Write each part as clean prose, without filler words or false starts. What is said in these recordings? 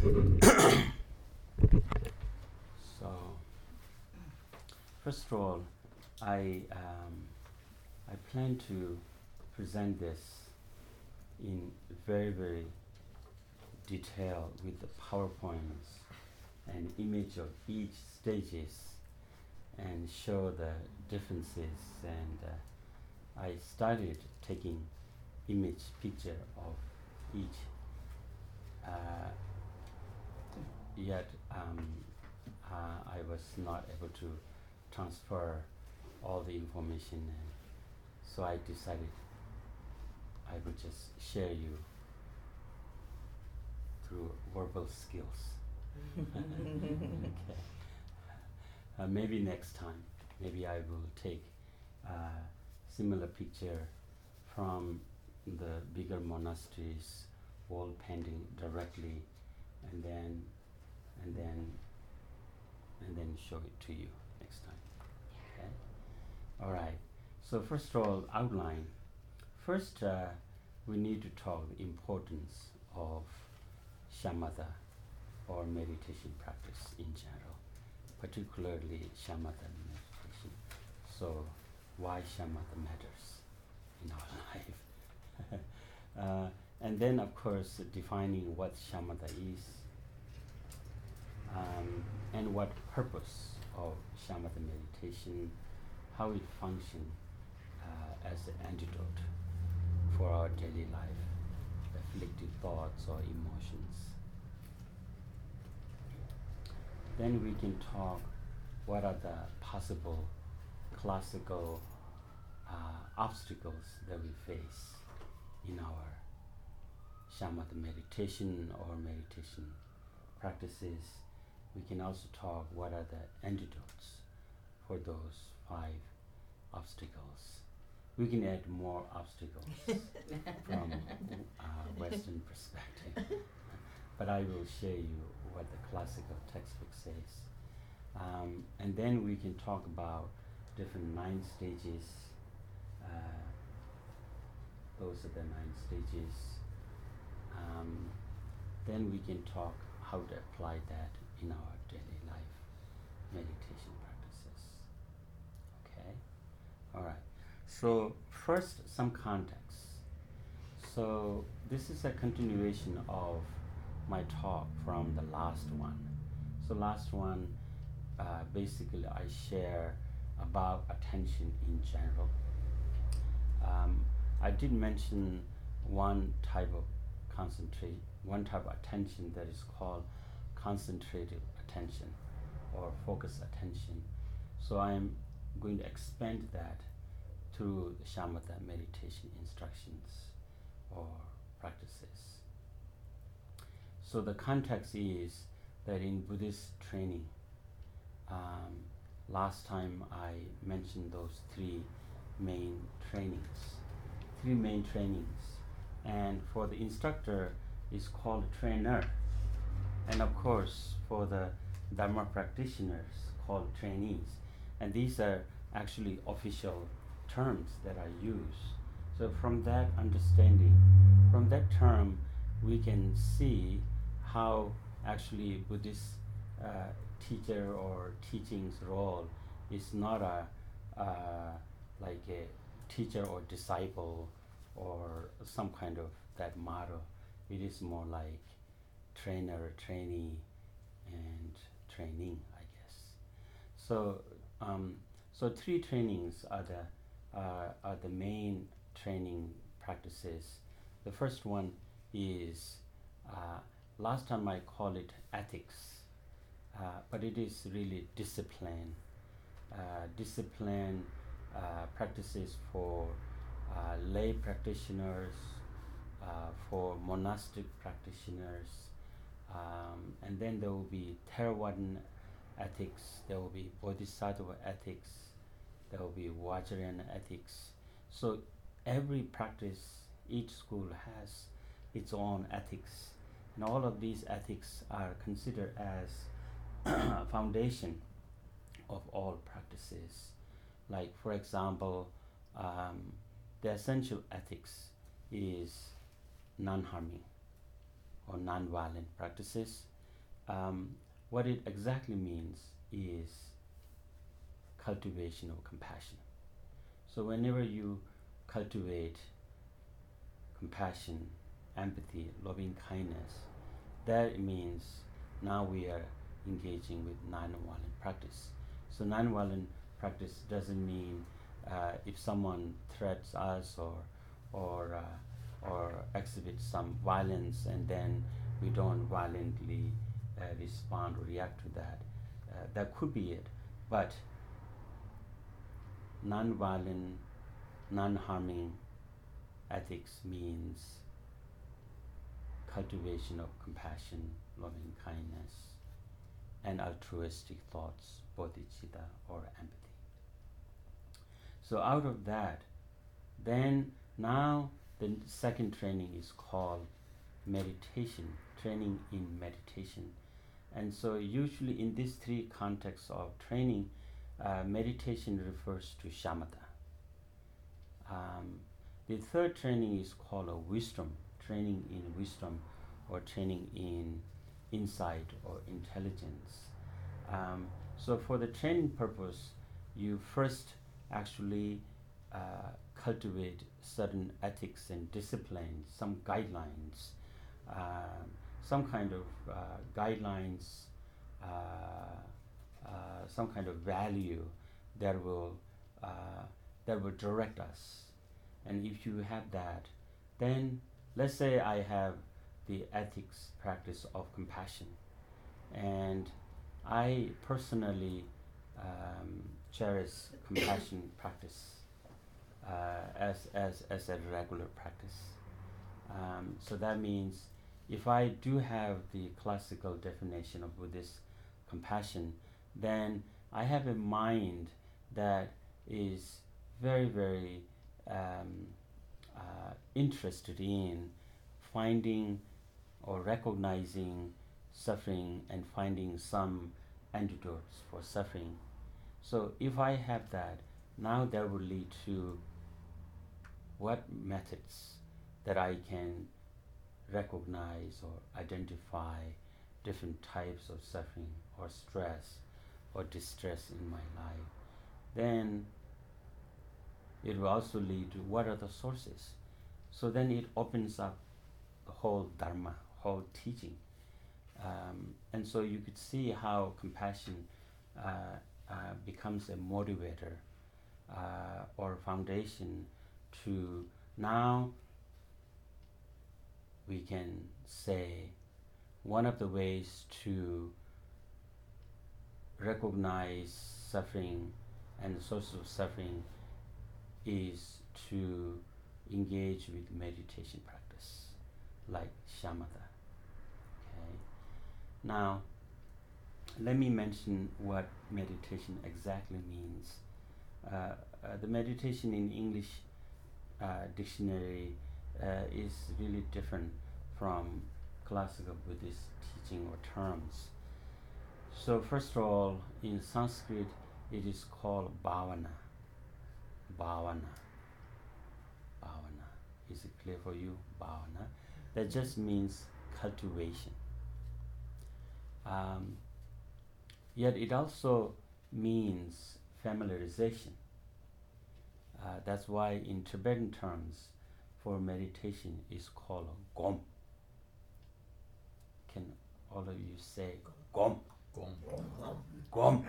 So, first of all, I plan to present this in very, very detail with the PowerPoints and image of each stages and show the differences. And I started taking image picture of each. Uh, Yet I was not able to transfer all the information, and so I decided I would just share you through verbal skills. Okay. Maybe next time, maybe I will take similar picture from the bigger monasteries, wall painting directly, and then and then and then show it to you next time. Okay. All right. So first of all, outline. First, we need to talk the importance of shamatha or meditation practice in general, particularly shamatha meditation. So, why shamatha matters in our life. And then, of course, defining what shamatha is, and what purpose of shamatha meditation, how it functions as an antidote for our daily life, afflictive thoughts or emotions. Then we can talk what are the possible classical obstacles that we face in our shamatha meditation or meditation practices. We can also talk what are the antidotes for those 5 obstacles. We can add more obstacles from Western perspective, but I will share you what the classical textbook says. And then we can talk about different 9 stages. Those are the 9 stages. Then we can talk how to apply that in our daily life meditation practices. Okay? All right. So first, some context. So this is a continuation of my talk from the last one. So last one, basically I share about attention in general. I did mention one type of attention that is called concentrated attention or focused attention. So I am going to expand that through the shamatha meditation instructions or practices. So the context is that in Buddhist training, last time I mentioned those 3 main trainings. And for the instructor, it's called trainer. And of course, for the Dharma practitioners, called trainees. And these are actually official terms that I use. So from that understanding, from that term, we can see how actually Buddhist teacher or teaching's role is not like a teacher or disciple or some kind of that model. It is more like trainer, trainee, and training, I guess. So, so 3 trainings are the main training practices. The first one is last time I call it ethics, but it is really discipline. Discipline practices for lay practitioners, for monastic practitioners, and then there will be Theravada ethics, there will be Bodhisattva ethics, there will be Vajrayana ethics. So every practice, each school has its own ethics, and all of these ethics are considered as foundation of all practices. Like for example, the essential ethics is non-harming or non-violent practices. what it exactly means is cultivation of compassion. So whenever you cultivate compassion, empathy, loving kindness, that means now we are engaging with nonviolent practice. So nonviolent practice doesn't mean if someone threats us or exhibits some violence and then we don't violently respond or react to that. That could be it, but non-violent, non-harming ethics means cultivation of compassion, loving kindness, and altruistic thoughts, bodhicitta or empathy. So out of that, then now the second training is called meditation, training in meditation. And so usually in these three contexts of training, meditation refers to shamatha. The third training is called a wisdom, training in wisdom or training in insight or intelligence. So for the training purpose, you first actually cultivate certain ethics and disciplines, some guidelines, some kind of guidelines, some kind of value that will direct us. And if you have that, then let's say I have the ethics practice of compassion, and I personally cherish compassion practice as a regular practice. So that means if I do have the classical definition of Buddhist compassion, then I have a mind that is very, very interested in finding or recognizing suffering and finding some antidotes for suffering. So if I have that, now that will lead to what methods that I can recognize or identify different types of suffering or stress or distress in my life. Then it will also lead to what are the sources. So then it opens up the whole dharma, whole teaching. And so you could see how compassion becomes a motivator or foundation to now we can say one of the ways to recognize suffering and the sources of suffering is to engage with meditation practice like shamatha. Okay. Now let me mention what meditation exactly means. The meditation in English dictionary is really different from classical Buddhist teaching or terms. So first of all, in Sanskrit, it is called bhavana. Bhavana. Bhavana. Is it clear for you? Bhavana. That just means cultivation. Yet it also means familiarization. That's why in Tibetan terms for meditation is called gom. Can all of you say gom? Gom. Gom.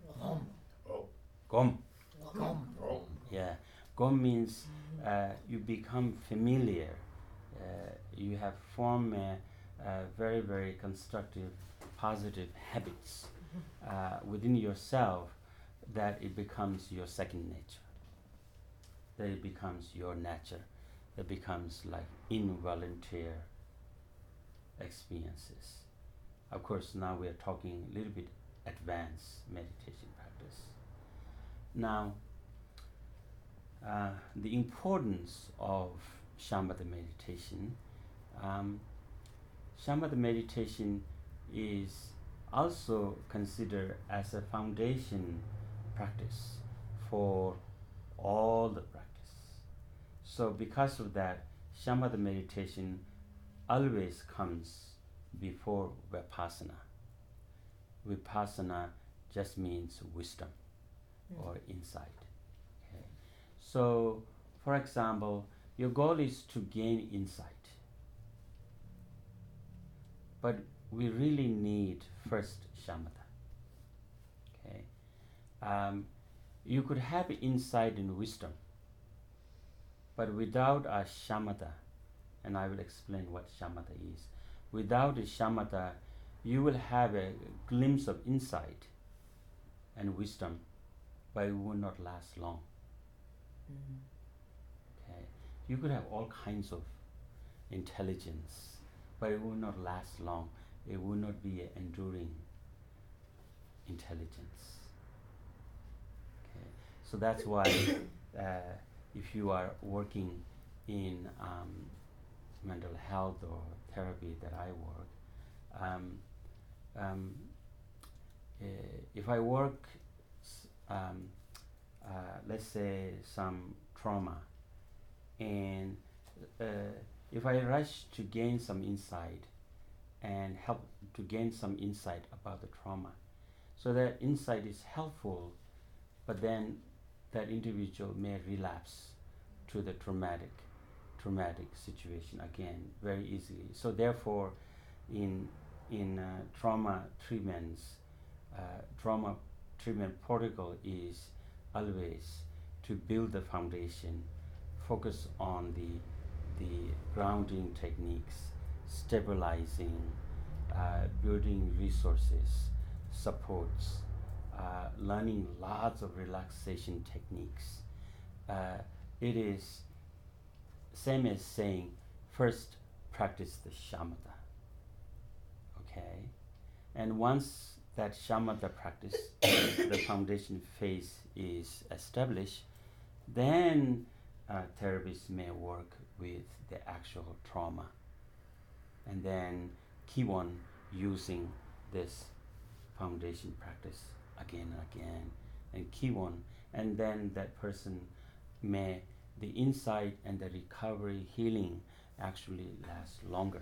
Gom. Gom. Yeah. Gom means you become familiar. You have formed very, very constructive, positive habits within yourself that it becomes your second nature. That it becomes your nature. That becomes like involuntary experiences. Of course, now we are talking a little bit advanced meditation practice. Now, the importance of shamatha meditation. Shamatha meditation is also considered as a foundation practice for all the practice. So because of that, shamatha meditation always comes before vipassana. Vipassana just means wisdom or insight. Okay. So, for example, your goal is to gain insight, but we really need first shamatha. Okay. You could have insight and wisdom, but without a shamatha, and I will explain what shamatha is. Without a shamatha, you will have a glimpse of insight and wisdom, but it will not last long. Okay, you could have all kinds of intelligence, but it will not last long. It will not be an enduring intelligence. Okay, so that's why if you are working in mental health or therapy that I work, if I work, let's say some trauma, and if I rush to gain some insight and help to gain some insight about the trauma, so that insight is helpful, but then that individual may relapse to the traumatic situation again very easily. So therefore, in trauma treatment protocol is always to build the foundation, focus on the grounding techniques, stabilizing, building resources, supports, learning lots of relaxation techniques. It is same as saying first practice the shamatha. Okay, and once that shamatha practice, the foundation phase is established, then therapists may work with the actual trauma and then keep on using this foundation practice again and again and keep on, and then that person may, the insight and the recovery healing actually last longer.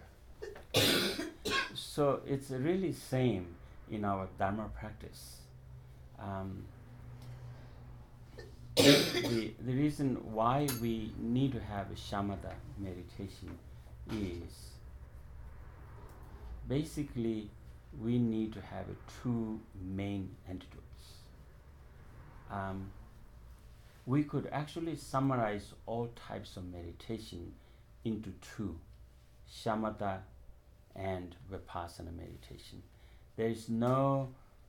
So it's really same in our Dharma practice. The reason why we need to have a shamatha meditation is basically we need to have two main antidotes. We could actually summarize all types of meditation into two, shamatha and vipassana meditation. There is no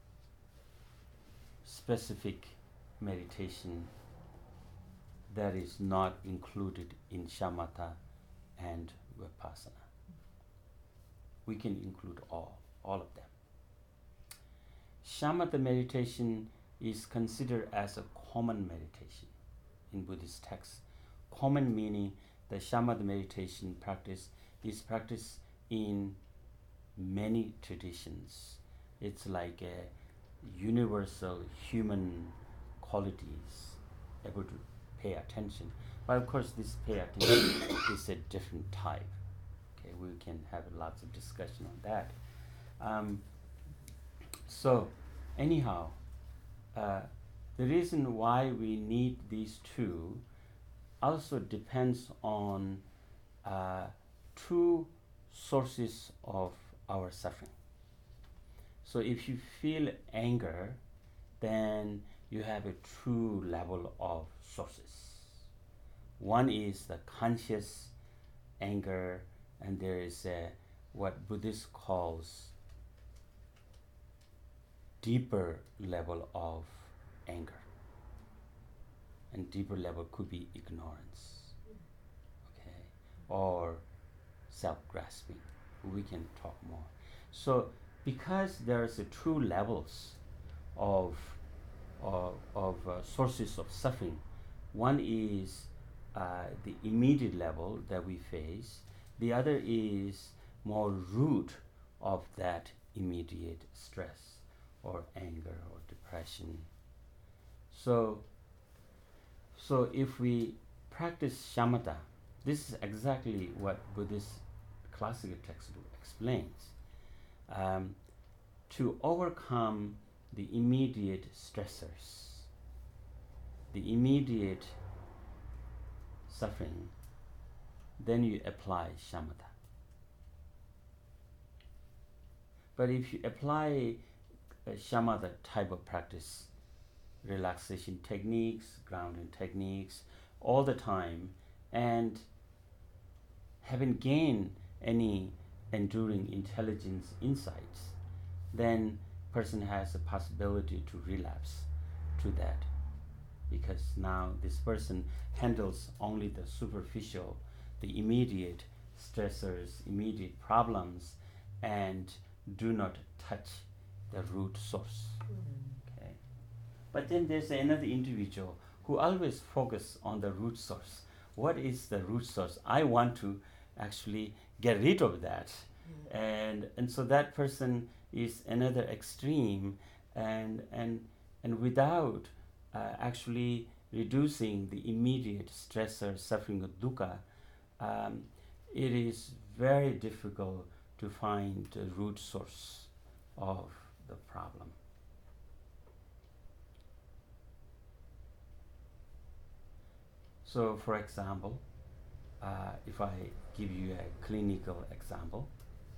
specific meditation that is not included in shamatha and vipassana. We can include all of them. Shamatha meditation is considered as a common meditation in Buddhist texts. Common meaning the shamatha meditation practice is practiced in many traditions. It's like a universal human qualities, able to pay attention. But of course this pay attention is a different type. Okay, we can have lots of discussion on that. So anyhow, the reason why we need these two also depends on two sources of our suffering. So if you feel anger, then you have a true level of sources. One is the conscious anger, and there is a what Buddhist calls deeper level of anger. And deeper level could be ignorance, okay, or self-grasping. We can talk more. So because there's two levels of sources of suffering, one is the immediate level that we face. The other is more root of that immediate stress or anger or depression. So if we practice shamatha, this is exactly what Buddhist classical text explains. to overcome the immediate stressors, the immediate suffering, then you apply shamatha. But if you apply a shamatha type of practice, relaxation techniques, grounding techniques, all the time, and haven't gained any enduring intelligence insights, then person has a possibility to relapse to that, because now this person handles only the superficial, the immediate stressors, immediate problems, and do not touch the root source. Okay. But then there's another individual who always focus on the root source. What is the root source? I want to actually get rid of that. And so that person is another extreme, and without actually reducing the immediate stressor, suffering of dukkha, it is very difficult to find the root source of the problem. So, for example, if I give you a clinical example,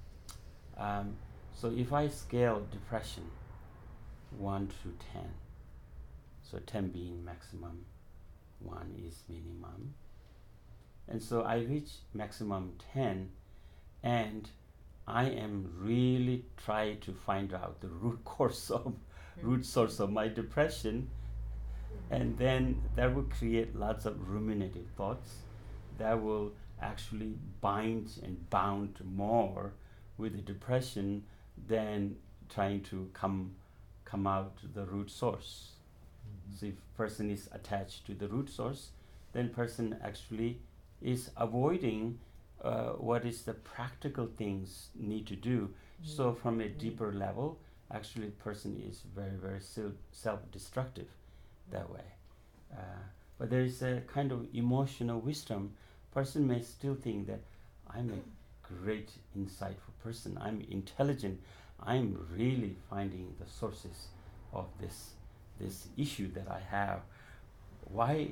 so if I scale depression 1 to 10, so 10 being maximum, 1 is minimum, and so I reach maximum 10, and I am really trying to find out the root source of my depression, and then that will create lots of ruminative thoughts that will actually bind and bound more with the depression than trying to come out to the root source. So if person is attached to the root source, then person actually is avoiding what is the practical things need to do. So from a deeper level, actually person is very, very self-destructive that way. But there is a kind of emotional wisdom. Person may still think that I'm a great insightful person, I'm intelligent, I'm really finding the sources of this issue that I have. Why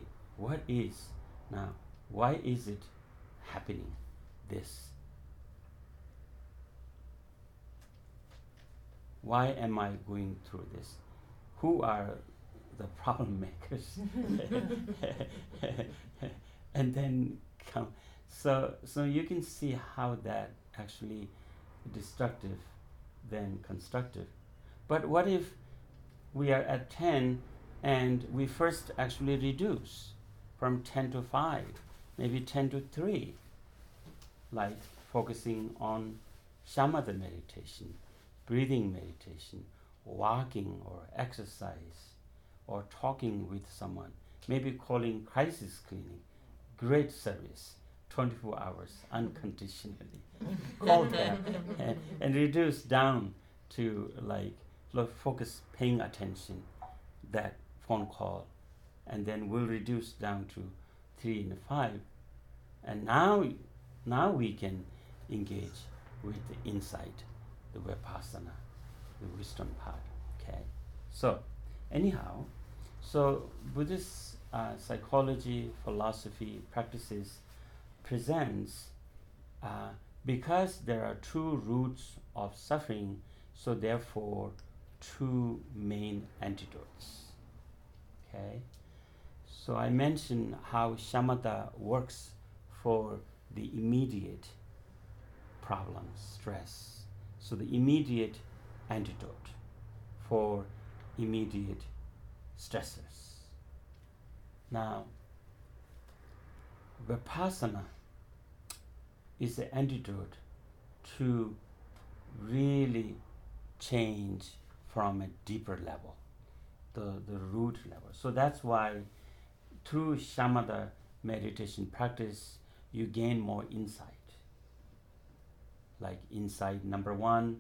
is it happening this? Why am I going through this? Who are the problem makers? And then come. So you can see how that actually destructive than constructive. But what if we are at 10 and we first actually reduce from 10 to 5, maybe 10 to 3, like focusing on shamatha meditation, breathing meditation, walking or exercise, or talking with someone, maybe calling crisis clinic, great service, 24 hours unconditionally. Call them and reduce down to focus, paying attention, that phone call, and then we'll reduce down to 3 and 5, and now we can engage with the insight, the vipassana, the wisdom part. Okay, so anyhow, so Buddhist psychology, philosophy, practices presents because there are two roots of suffering, so therefore two main antidotes. Okay, so I mentioned how shamatha works for the immediate problem, stress. So the immediate antidote for immediate stressors. Now, vipassana is the antidote to really change from a deeper level, the root level. So that's why through shamatha meditation practice, you gain more insight. Like insight number 1,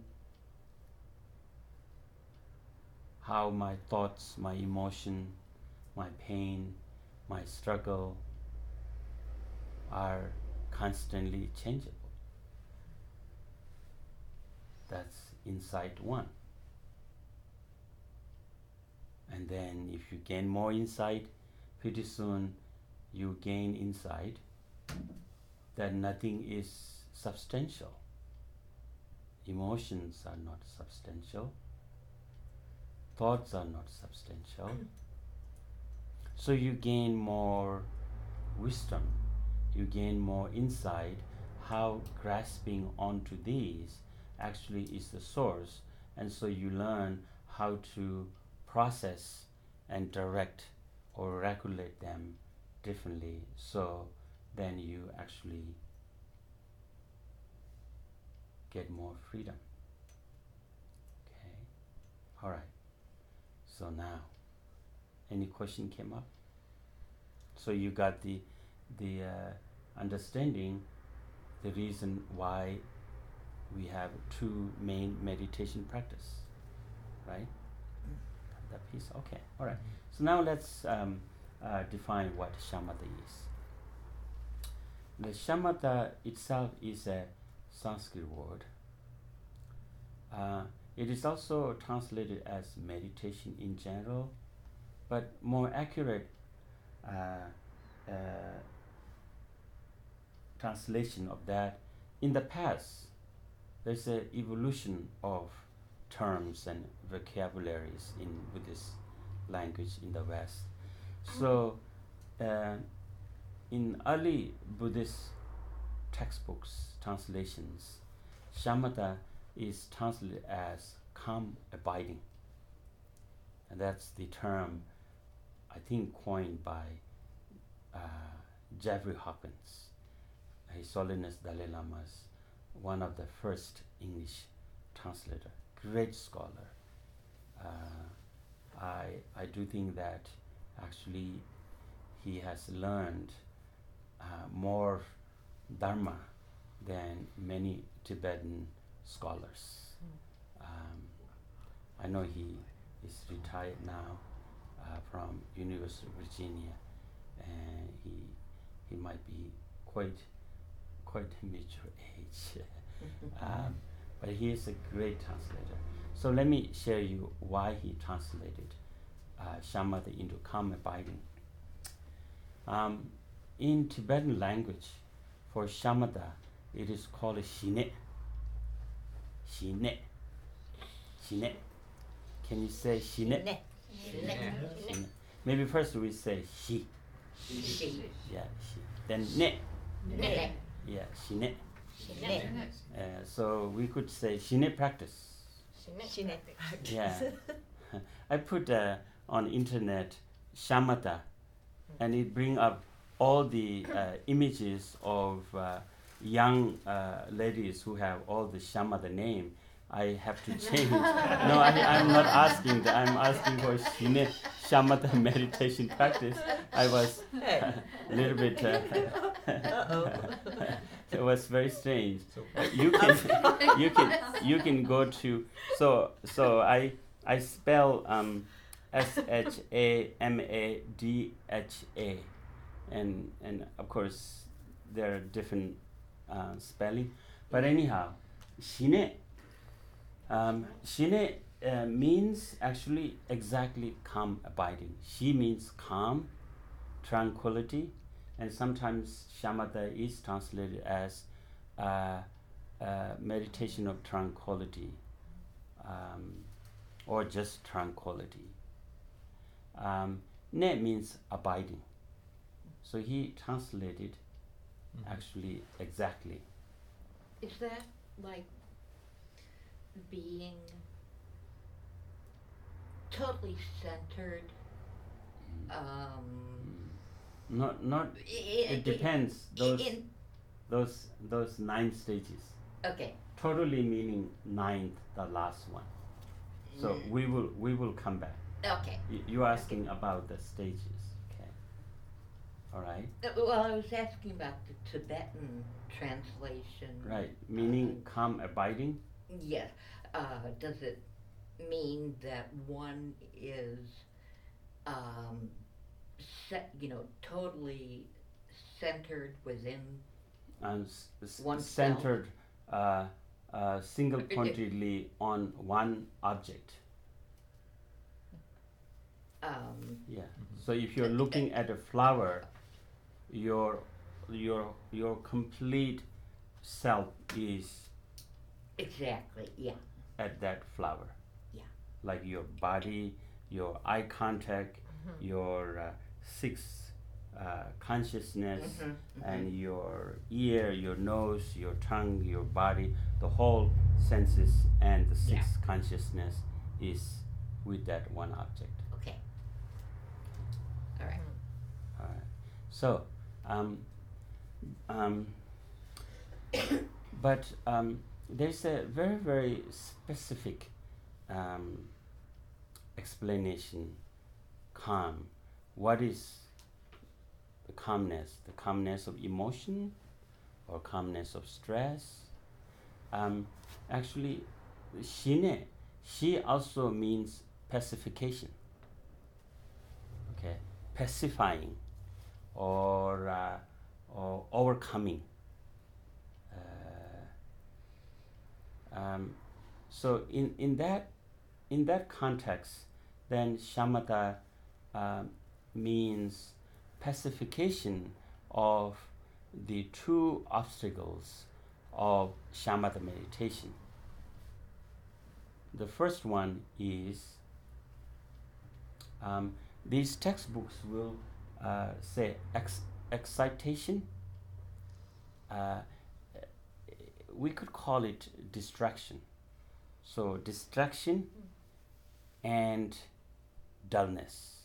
how my thoughts, my emotion, my pain, my struggle are constantly changeable. That's insight 1. And then if you gain more insight, pretty soon you gain insight that nothing is substantial. Emotions are not substantial. Thoughts are not substantial. So you gain more wisdom, you gain more insight how grasping onto these actually is the source, and so you learn how to process and direct or regulate them differently, so then you actually get more freedom. Okay, all right. So now, any question came up? So you got the understanding, the reason why we have two main meditation practice, right? That piece. Okay. All right. So now let's define what shamatha is. The shamatha itself is a Sanskrit word. It is also translated as meditation in general, but more accurate translation of that, in the past, there's an evolution of terms and vocabularies in Buddhist language in the West. So, in early Buddhist textbooks, translations, shamatha is translated as calm abiding. And that's the term, I think, coined by Jeffrey Hawkins, His Holiness Dalai Lama's one of the first English translator, great scholar. I do think that actually he has learned more Dharma than many Tibetan scholars. I know he is retired now from University of Virginia, and he might be quite mature age. But he is a great translator. So let me share you why he translated shamatha into calm abiding. In Tibetan language, for shamatha, it is called shine. Shine. Shine. Can you say shine? Shine. Maybe first we say shi. Yeah, shi. Then ne. Yeah, shine. So we could say shine practice. Yeah. I put on internet shamatha, and it bring up all the images of young ladies who have all the shamatha name. I have to change. No, I'm not asking that. I'm asking for shine shamatha meditation practice. I was a little bit. It was very strange. You can go to so I spell SHAMADHA, and of course there are different spelling, but anyhow, shine means actually exactly calm abiding. Shi means calm, tranquility, and sometimes shamatha is translated as meditation of tranquility, or just tranquility. Ne means abiding. So he translated actually exactly. Is that like being totally centered? Not. It depends. Those 9 stages. Okay. Totally meaning 9th, the last one. So we will come back. Okay. You're asking about the stages, okay? All right. Well, I was asking about the Tibetan translation. Right, meaning calm abiding. Yes. Does it mean that one is, totally centered within And oneself? centered single-pointedly on one object. Yeah. So if you're looking at a flower, your complete self is exactly, yeah, at that flower. yeah. Like your body, your eye contact, your sixth consciousness, and your ear, your nose, your tongue, your body, the whole senses and the Yeah. sixth consciousness is with that one object. Okay. All right. All right. So, but there's a very, very specific explanation. Calm. What is the calmness? The calmness of emotion or calmness of stress? Actually, shine, she also means pacification. Okay, pacifying or overcoming. So in that context, then shamatha means pacification of the two obstacles of shamatha meditation. The first one is these textbooks will say excitation. We could call it distraction. So distraction and dullness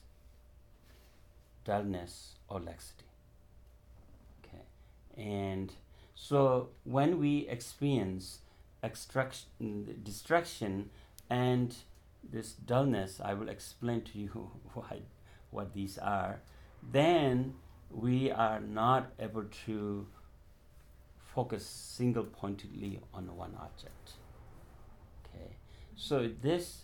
or laxity. Okay, and so when we experience distraction and this dullness, I will explain to you what these are. Then we are not able to focus single pointedly on one object. Okay, so this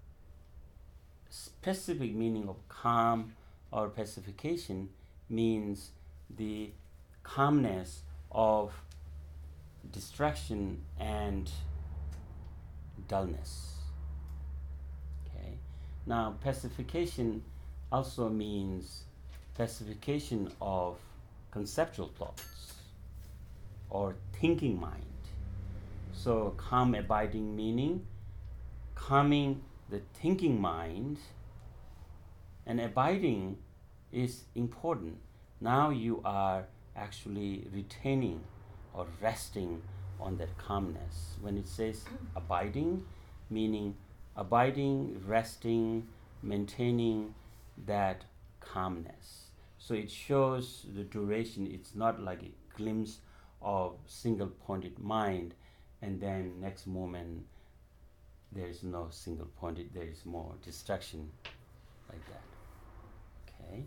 specific meaning of calm or pacification means the calmness of distraction and dullness. Okay, now pacification also means pacification of conceptual thoughts or thinking mind. So calm abiding meaning calming the thinking mind, and abiding is important. Now you are actually retaining or resting on that calmness. When it says abiding, meaning abiding, resting, maintaining that calmness. So it shows the duration. It's not like a glimpse of single pointed mind and then next moment there is no single pointed, there is more distraction like that. Okay.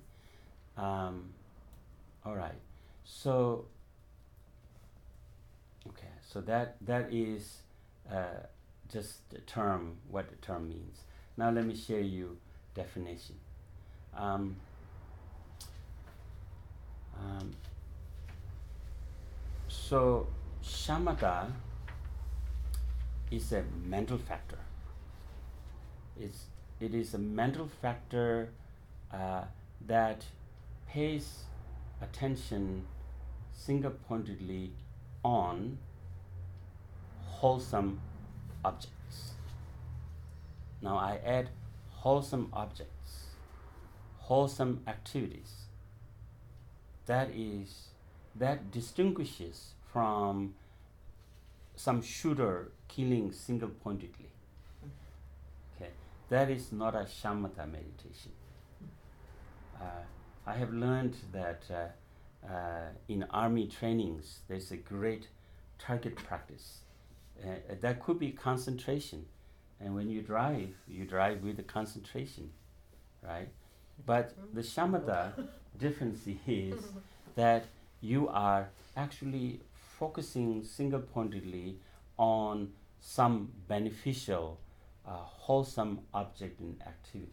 All right. So okay, so that is just a term, what the term means. Now let me share you definition. So shamatha is a mental factor. It is a mental factor that pays attention single-pointedly on wholesome objects. Now I add wholesome objects, wholesome activities. That distinguishes from some shooter killing single-pointedly. Okay, that is not a shamatha meditation. I have learned that in army trainings there's a great target practice. That could be concentration, and when you drive with the concentration, right? But the shamatha difference is that you are actually focusing single-pointedly on some beneficial, wholesome object and activities.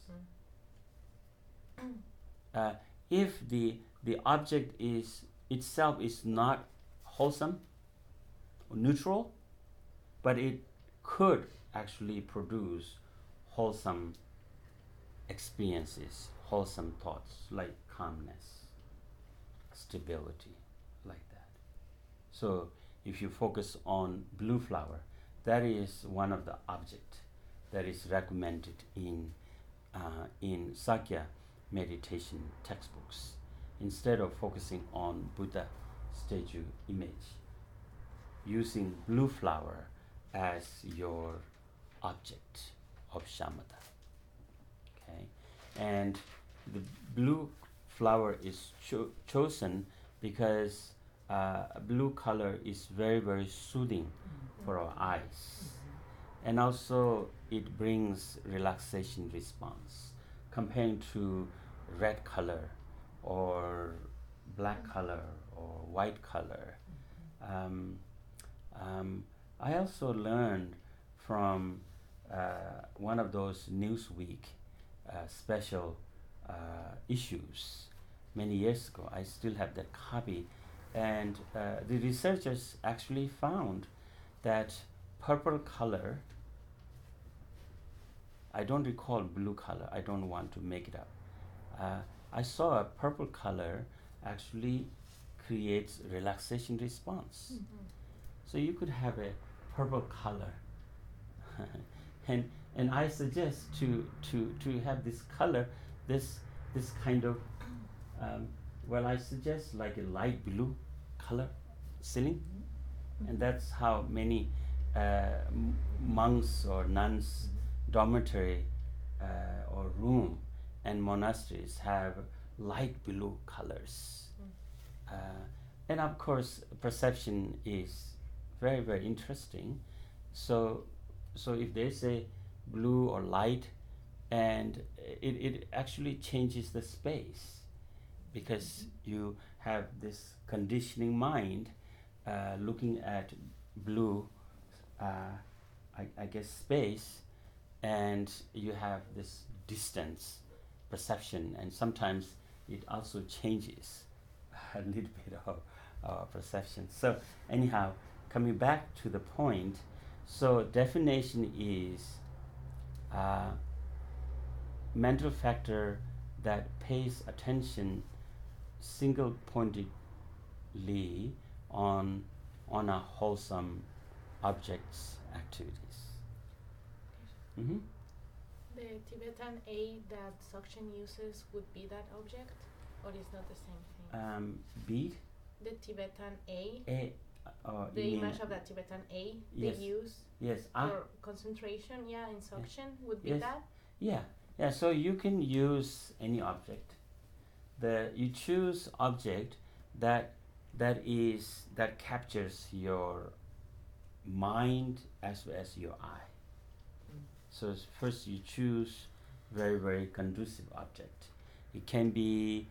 If the object is itself is not wholesome or neutral, but it could actually produce wholesome experiences wholesome thoughts like calmness, stability, like that. So if you focus on blue flower, that is one of the object that is recommended in Sakya meditation textbooks. Instead of focusing on Buddha statue image, using blue flower as your object of shamatha. Okay, and the blue flower is chosen because blue color is very, very soothing for our eyes, and also it brings relaxation response comparing to red color or black color or white color. Um, I also learned from one of those Newsweek special issues many years ago. I still have that copy, and the researchers actually found that purple color, I don't recall blue color, I don't want to make it up. I saw a purple color actually creates relaxation response. So you could have a purple color. and I suggest to have this color, this kind of I suggest like a light blue color ceiling, and that's how many monks or nuns dormitory or room and monasteries have light blue colors. And of course perception is very, very interesting. So if they say blue or light, and it actually changes the space, because you have this conditioning mind looking at blue, I guess space, and you have this distance perception, and sometimes it also changes a little bit of perception. So anyhow, coming back to the point, so definition is mental factor that pays attention single pointedly on a wholesome object's activities. Mm-hmm. The Tibetan A that Dzogchen uses would be that object, or is not the same thing? Bead? The Tibetan A. The image of that Tibetan A yes. they use yes. for concentration, in Dzogchen would be yes. that? Yeah, so you can use any object. You choose object that captures your mind as well as your eye. So first you choose very, very conducive object. It can be,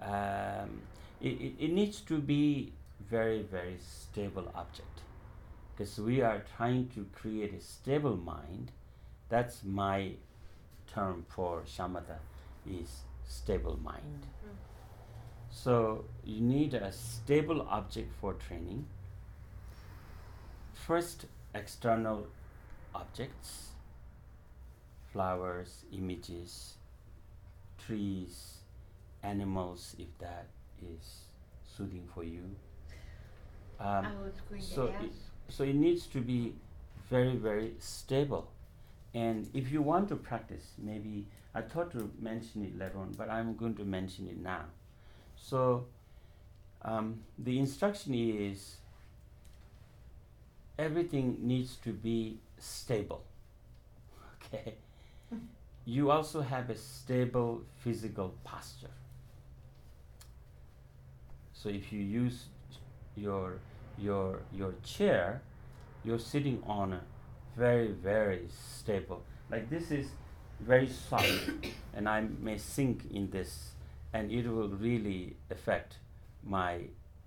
it needs to be very, very stable object, because we are trying to create a stable mind. That's my term for shamatha, is stable mind. So you need a stable object for training. First, external objects, flowers, images, trees, animals, if that is soothing for you. I was going to ask. So it needs to be very, very stable. And if you want to practice, maybe I thought to mention it later on, but I'm going to mention it now. So the instruction is everything needs to be stable. Okay. You also have a stable physical posture. So if you use your chair, you're sitting on a very, very stable. Like this is very solid, and I may sink in this, and it will really affect my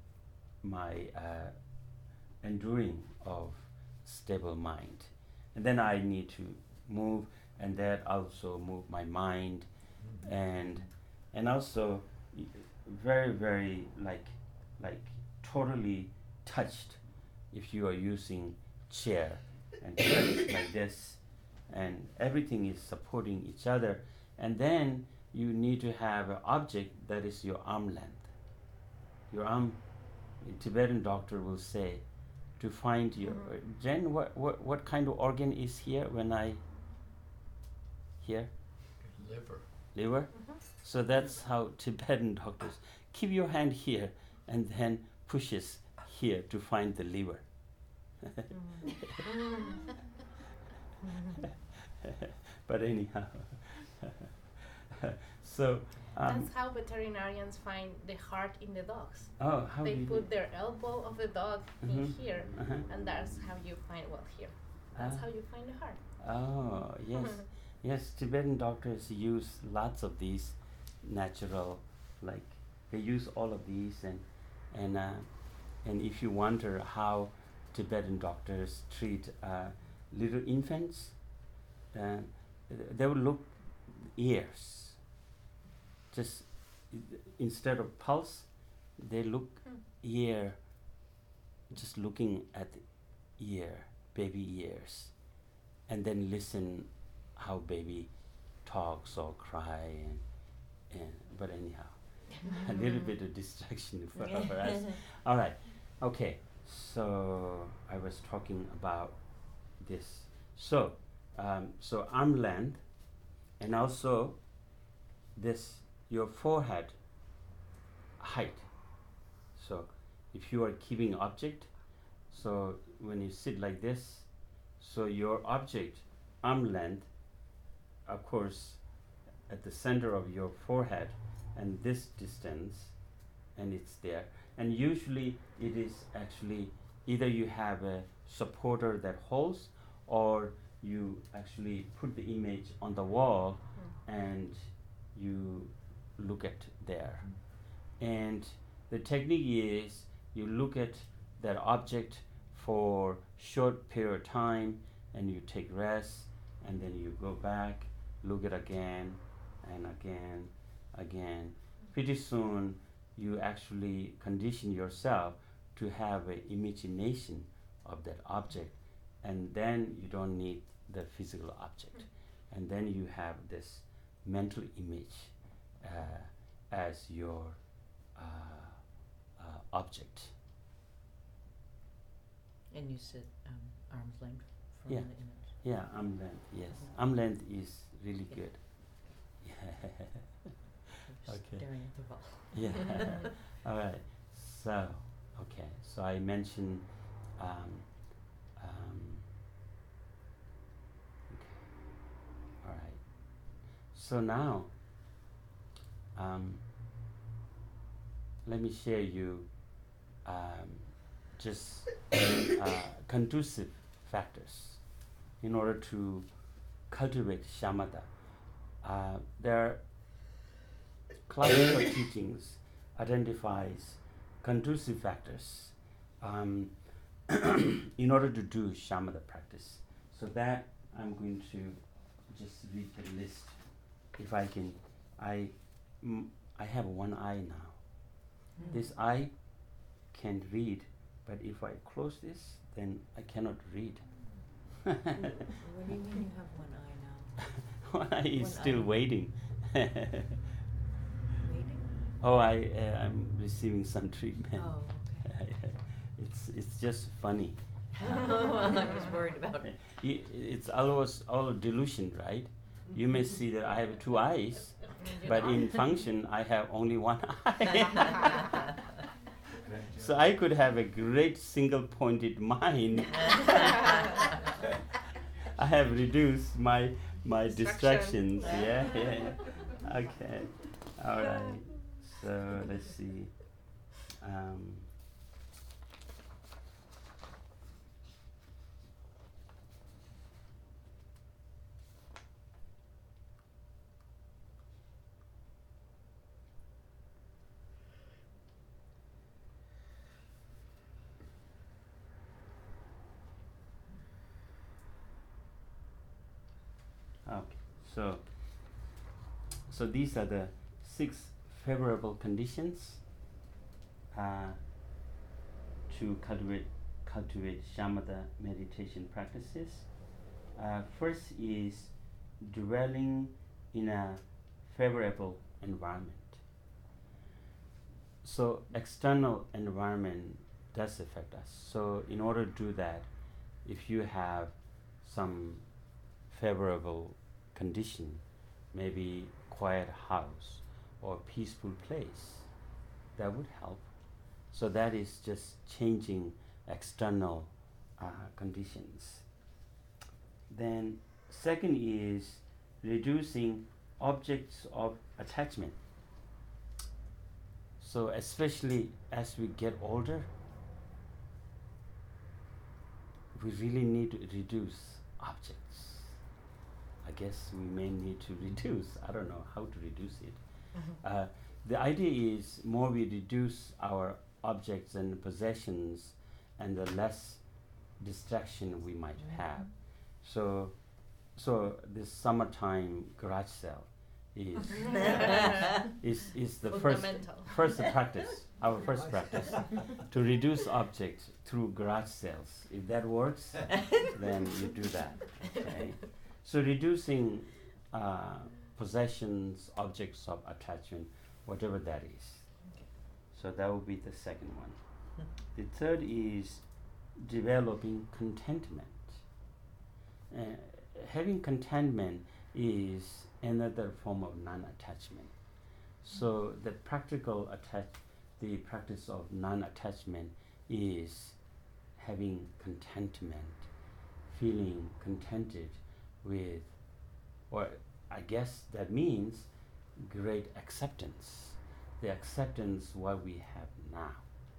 enduring of stable mind. And then I need to move, and that also move my mind, and also very, very like totally touched if you are using chair and touch like this, and everything is supporting each other, And then you need to have an object that is your arm length. Your arm, a Tibetan doctor will say, to find your Jen, what kind of organ is here when I here? Liver. Liver? So that's how Tibetan doctors keep your hand here and then pushes here to find the liver. But anyhow, so That's how veterinarians find the heart in the dogs. oh, how They do you put their elbow of the dog in Mhm. here, Uh-huh. and that's how you find here. That's Ah. how you find the heart. Oh, yes. Yes, Tibetan doctors use lots of these natural, like they use all of these, and if you wonder how Tibetan doctors treat little infants, they will look ears. Just instead of pulse, they look ear. Just looking at the ear, baby ears, and then listen how baby talks or cry and but anyhow, a little bit of distraction for us. All right, okay. So I was talking about this. So so arm length, and also this your forehead height. So if you are keeping object, so when you sit like this, so your object arm length, of course, at the center of your forehead, and this distance, and it's there. And usually it is actually either you have a supporter that holds, or you actually put the image on the wall and you look at there. And the technique is you look at that object for short period of time, and you take rest, and then you go back, look at again and again. Pretty soon you actually condition yourself to have an imagination of that object, and then you don't need the physical object, and then you have this mental image as your object. And you sit arm's length from Yeah. the image. Yeah, arm length, yes. Arm length is really Yeah. good. You're Okay. staring at the wall. Yeah. All right. So, okay. So I mentioned. Okay. All right. So now, let me share you just conducive factors in order to cultivate shamatha. There are classical teachings identifies conducive factors in order to do shamatha practice. So that I'm going to just read the list. If I can, I have one eye now. This eye can read, but if I close this, then I cannot read. What do you mean you have one eye now? One eye is One still eye. waiting. Waiting? Oh, I'm receiving some treatment. Oh, okay. It's just funny. I was worried about it. It's almost all delusion, right? You may see that I have two eyes, but in function I have only one eye. So I could have a great single-pointed mind. I have reduced my distractions. Yeah. Okay. All right. So let's see. Okay, so these are the 6 favorable conditions to cultivate shamatha meditation practices. First is dwelling in a favorable environment. So external environment does affect us. So in order to do that, if you have some favorable condition, maybe quiet house or peaceful place, that would help. So that is just changing external conditions. Then second is reducing objects of attachment. So especially as we get older, we really need to reduce objects. I guess we may need to reduce. I don't know how to reduce it. The idea is more we reduce our objects and possessions, and the less distraction we might have. So this summertime garage sale is the Fundamental. first practice, our first practice, to reduce objects through garage sales. If that works, then you do that. Okay. So reducing possessions, objects of attachment, whatever that is. So that would be the second one. The third is developing contentment. Having contentment is another form of non-attachment. So the the practice of non-attachment is having contentment, feeling contented with, or I guess that means great acceptance. The acceptance what we have now.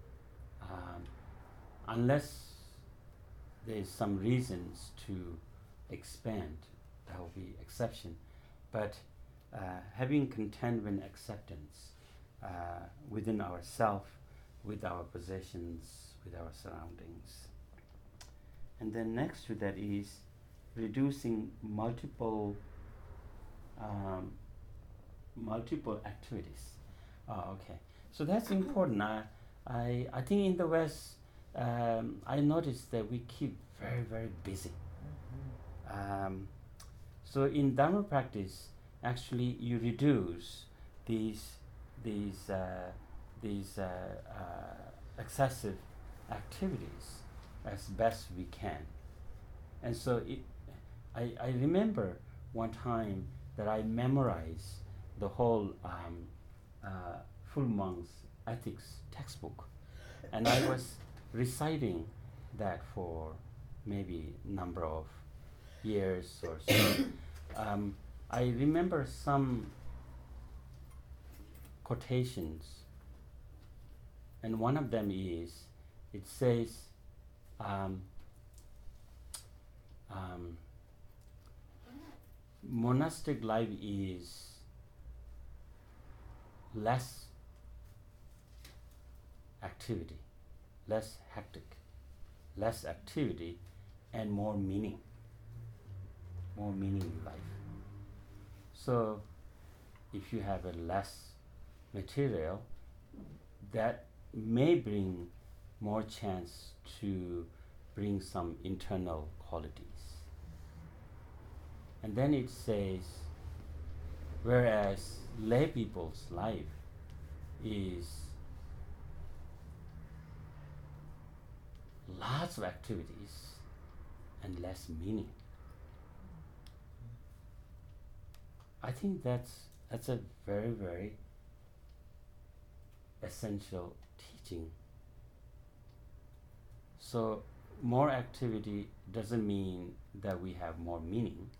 Unless there is some reasons to expand, that will be exception. But having contentment, acceptance within ourselves, with our possessions, with our surroundings. And then next to that is reducing multiple activities. Okay. So that's important. I think in the West, I noticed that we keep very, very busy. So in Dharma practice, actually you reduce these excessive activities as best we can. And so I remember one time that I memorized the whole Full Monk's Ethics textbook, and I was reciting that for maybe number of years or so. I remember some quotations, and one of them is, it says, monastic life is less activity, less hectic, less activity, and more meaning in life. So if you have a less material, that may bring more chance to bring some internal qualities. And then it says, whereas lay people's life is lots of activities and less meaning. I think that's a very, very essential teaching. So more activity doesn't mean that we have more meaning.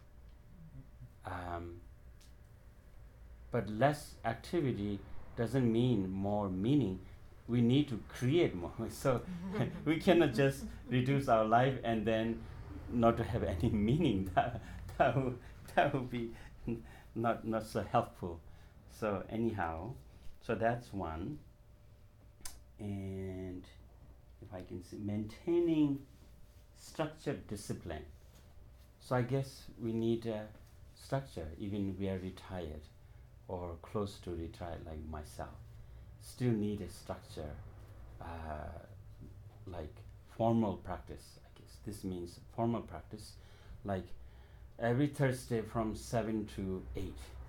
But less activity doesn't mean more meaning. We need to create more. So we cannot just reduce our life and then not to have any meaning. That would be not so helpful. So anyhow, so that's one. And if I can say, maintaining structured discipline. So I guess we need a structure, even we are retired or close to retired like myself. Still need a structure, like formal practice, I guess. This means formal practice, like every Thursday from 7 to 8,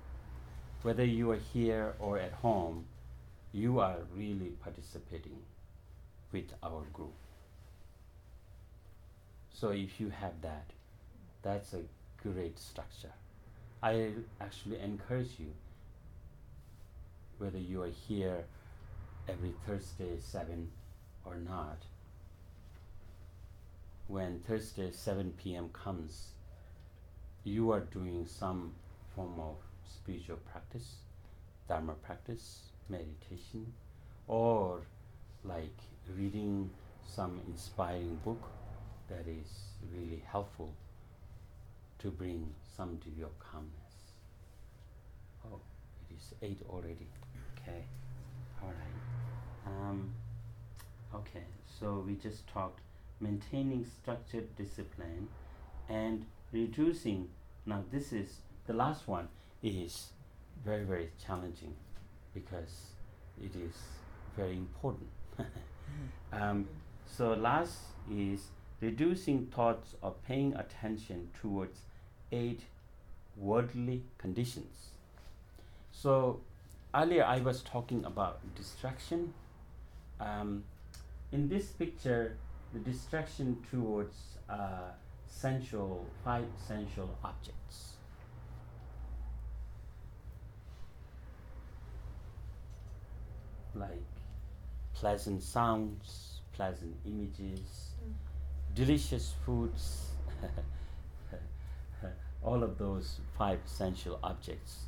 whether you are here or at home, you are really participating with our group. So if you have that, that's a great structure. I actually encourage you, whether you are here every Thursday 7 or not, when Thursday 7 p.m. comes, you are doing some form of spiritual practice, Dharma practice, meditation, or like reading some inspiring book that is really helpful to bring some degree of calmness. Oh, it is 8 already. Okay, all right. Okay, so we just talked maintaining structured discipline and reducing. Now this is the last one is very, very challenging because it is very important. So last is reducing thoughts or paying attention towards 8 worldly conditions. So earlier I was talking about distraction. In this picture, the distraction towards 5 sensual objects. Like pleasant sounds, pleasant images, delicious foods, all of those 5 sensual objects.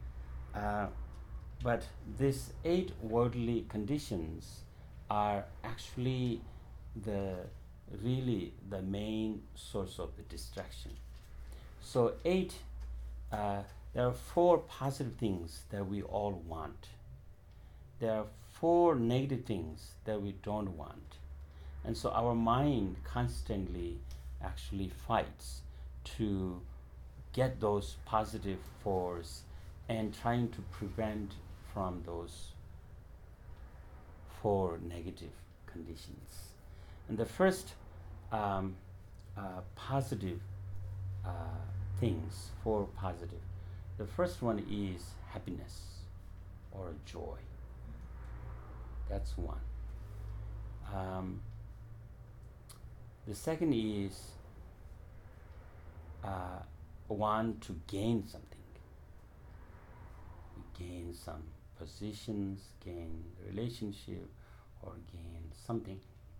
But these 8 worldly conditions are actually really the main source of the distraction. So 8, there are 4 positive things that we all want. There are 4 negative things that we don't want. And so our mind constantly actually fights to get those positive 4s and trying to prevent from those 4 negative conditions. And the first positive things, 4 positive. The first one is happiness or joy. That's one. The second is want to gain something. We gain some positions, gain relationship, or gain something.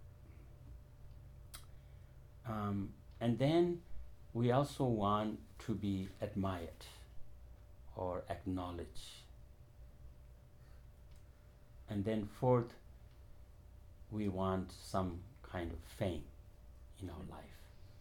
And then we also want to be admired or acknowledged. And then 4th, we want some kind of fame in our life.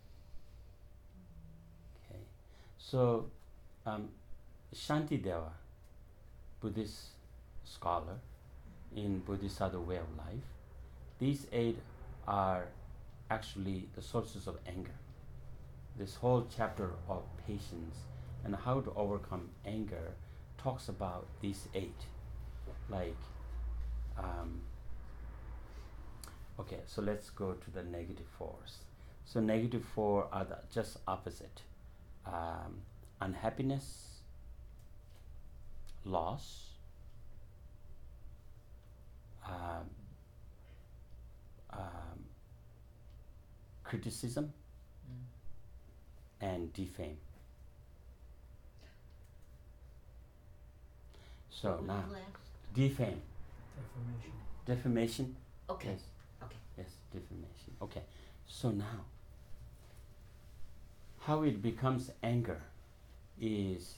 Okay, so Shantideva, Buddhist scholar in Bodhisattva way of life, these 8 are actually the sources of anger. This whole chapter of patience and how to overcome anger talks about these 8. Like, okay, so let's go to the negative 4s. So negative 4 are the just opposite. Unhappiness, loss, criticism, and defame. So What was now, last? defame, Defamation. defamation. Okay. Yes. Okay. Yes, defamation. Okay. So now, how it becomes anger is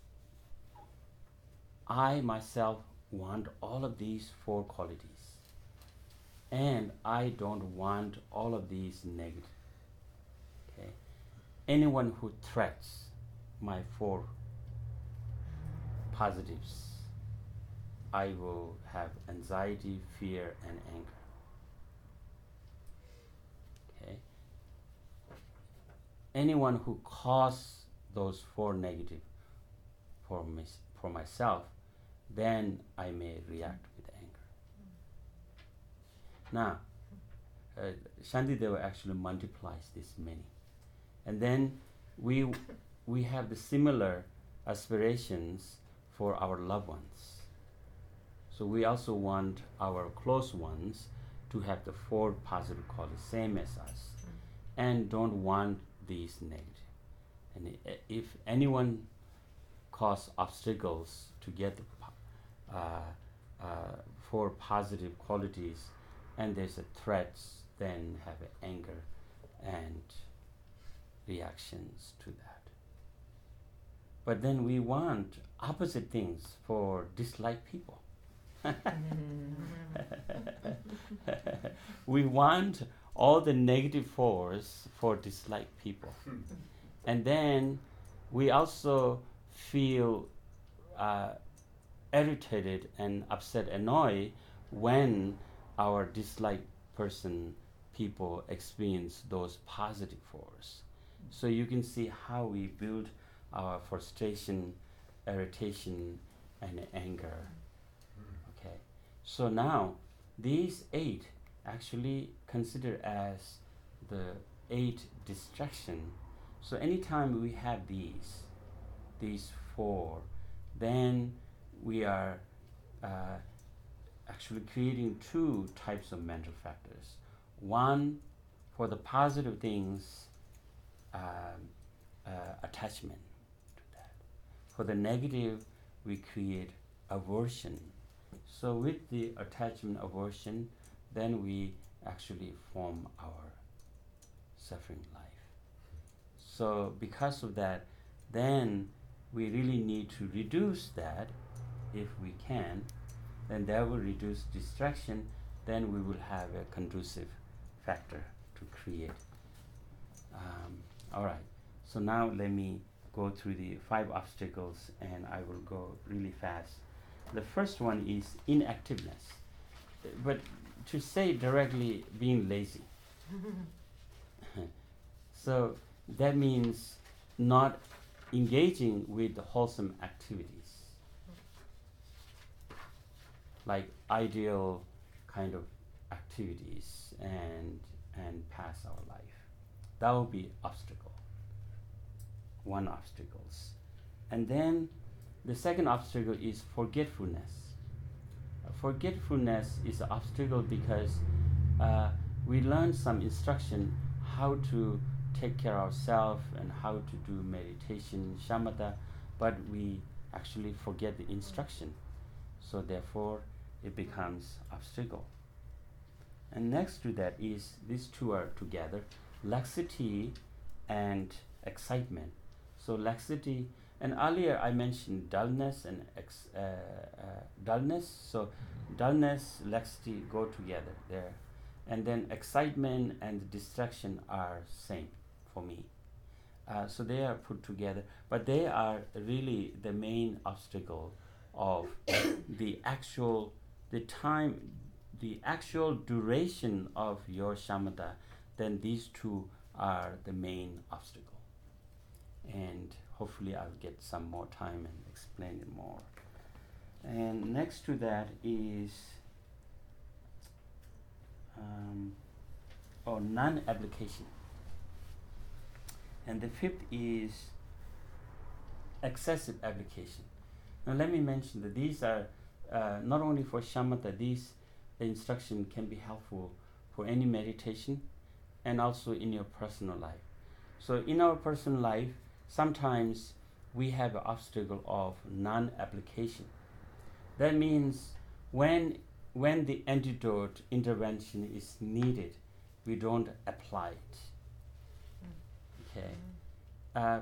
I myself want all of these 4 qualities. And I don't want all of these negative. Okay? Anyone who threats my 4 positives, I will have anxiety, fear, and anger. Okay? Anyone who causes those 4 negative for myself, then I may react with anger. Now, Shantideva actually multiplies this many. And then we have the similar aspirations for our loved ones. So we also want our close ones to have the 4 positive qualities, same as us, and don't want these negative. And if anyone cause obstacles to get the 4 positive qualities, and there's a threats, then have anger and reactions to that. But then we want opposite things for dislike people. We want all the negative force for dislike people. And then we also feel irritated and upset, annoyed when our dislike people experience those positive force. So you can see how we build our frustration, irritation, and anger. Okay. So now these 8 actually considered as the 8 distraction. So anytime we have these 4, then we are actually creating 2 types of mental factors. One, for the positive things, attachment to that. For the negative, we create aversion. So with the attachment, aversion, then we actually form our suffering life. So because of that, then we really need to reduce that if we can. Then that will reduce distraction. Then we will have a conducive factor to create. All right. So now let me go through the 5 obstacles, and I will go really fast. The first one is inactiveness. But to say directly, being lazy. So that means not engaging with wholesome activities, like ideal kind of activities and pass our life. That will be obstacle. One obstacles. And then the second obstacle is forgetfulness. Forgetfulness is an obstacle because we learn some instruction how to take care of ourselves and how to do meditation, shamatha, but we actually forget the instruction. So therefore, it becomes obstacle. And next to that is, these 2 are together, laxity and excitement. So laxity, and earlier I mentioned dullness and dullness. So dullness, laxity go together there. And then excitement and distraction are same for me. So they are put together, but they are really the main obstacle of the actual duration of your shamatha. Then these 2 are the main obstacle. And hopefully I'll get some more time and explain it more. And next to that is non-application. And the 5th is excessive application. Now let me mention that these are not only for shamatha, these instruction can be helpful for any meditation and also in your personal life. So in our personal life, sometimes we have an obstacle of non-application. That means when the antidote intervention is needed, we don't apply it. Okay.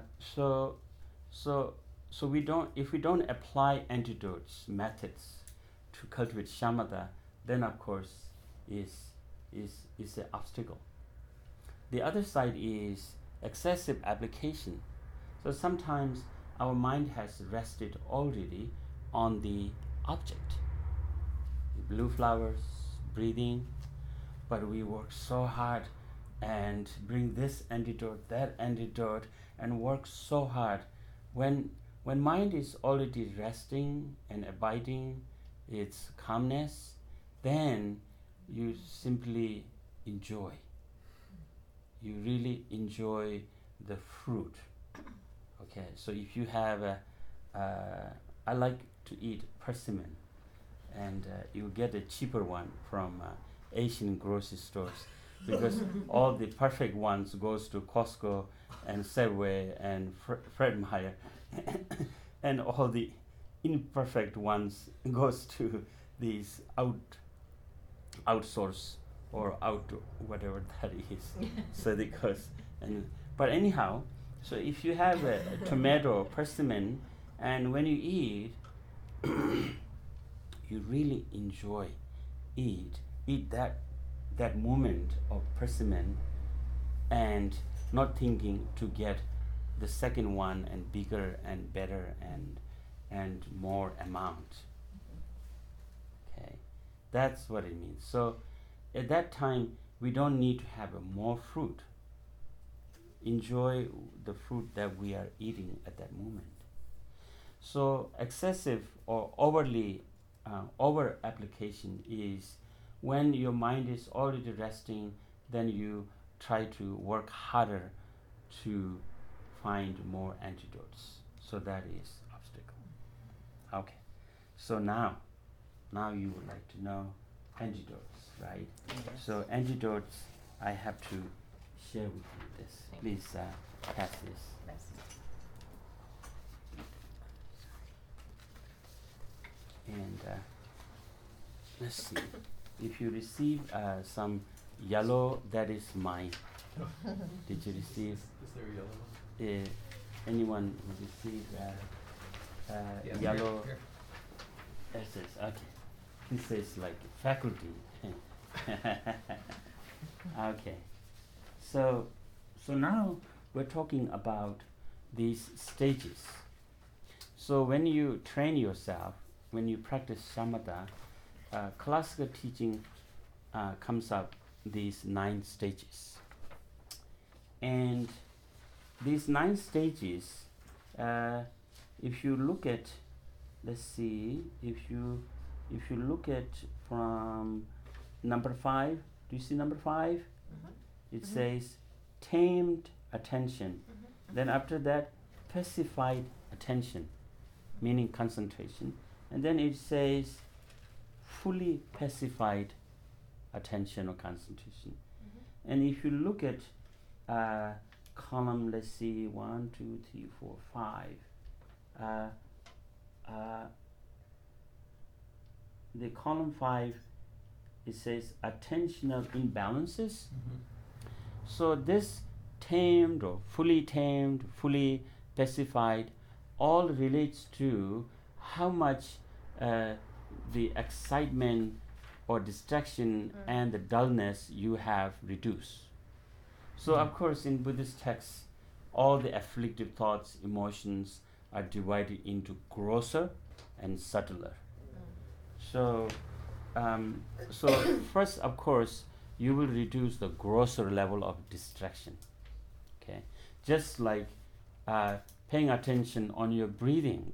So we don't. If we don't apply antidotes methods to cultivate shamatha, then of course is an obstacle. The other side is excessive application. So sometimes our mind has rested already on the object, the blue flowers, breathing, but we work so hard and bring this antidote, that antidote, and work so hard. When mind is already resting and abiding its calmness, then you simply enjoy. You really enjoy the fruit. Okay, so if you have I like to eat persimmon, and you get a cheaper one from Asian grocery stores because all the perfect ones goes to Costco and Safeway and Fred Meyer, and all the imperfect ones goes to these outsource or out whatever that is. So because but anyhow, so if you have a tomato or persimmon, and when you eat, you really enjoy eat that moment of persimmon, and not thinking to get the second one and bigger and better and more amount. Okay, that's what it means. So at that time we don't need to have more fruit. Enjoy the fruit that we are eating at that moment. So excessive or overly over application is when your mind is already resting, then you try to work harder to find more antidotes. So that is obstacle. Okay. So now you would like to know antidotes, right? Yes. So antidotes, I have to share with you this. Thank Please pass this. That's And let's see. If you receive some yellow, that is mine. Did you receive? Is there a yellow one? Anyone who received Yeah, yellow here. essays? Okay. This is like faculty. Okay. So now we're talking about these stages. So when you train yourself, when you practice samatha, classical teaching comes up these 9 stages. And these 9 stages, if you look at, let's see, if you look at from number 5, do you see number 5? It says tamed attention. Then after that, pacified attention, meaning concentration. And then it says fully pacified attention or concentration. And if you look at column, let's see, 1, 2, 3, 4, 5. The column 5, it says attentional imbalances. So this tamed or fully tamed, fully pacified, all relates to how much the excitement or distraction and the dullness you have reduced. So of course in Buddhist texts, all the afflictive thoughts, emotions are divided into grosser and subtler. So first, of course, you will reduce the grosser level of distraction. Okay, just like paying attention on your breathing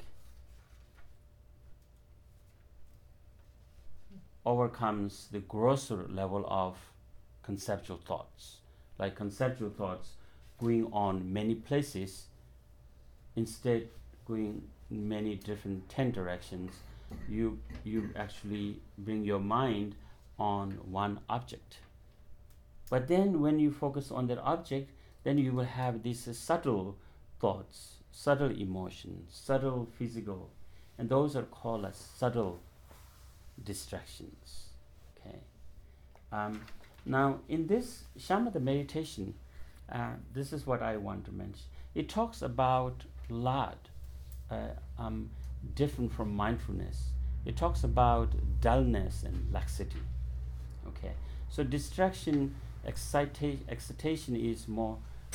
overcomes the grosser level of conceptual thoughts. Like conceptual thoughts going on many places, instead going in many different 10 directions, you actually bring your mind on one object. But then when you focus on that object, then you will have these subtle thoughts, subtle emotions, subtle physical, and those are called as subtle distractions. Okay. Now in this shamatha meditation, this is what I want to mention. It talks about lot different from mindfulness. It talks about dullness and laxity. Okay, so distraction, excitation is more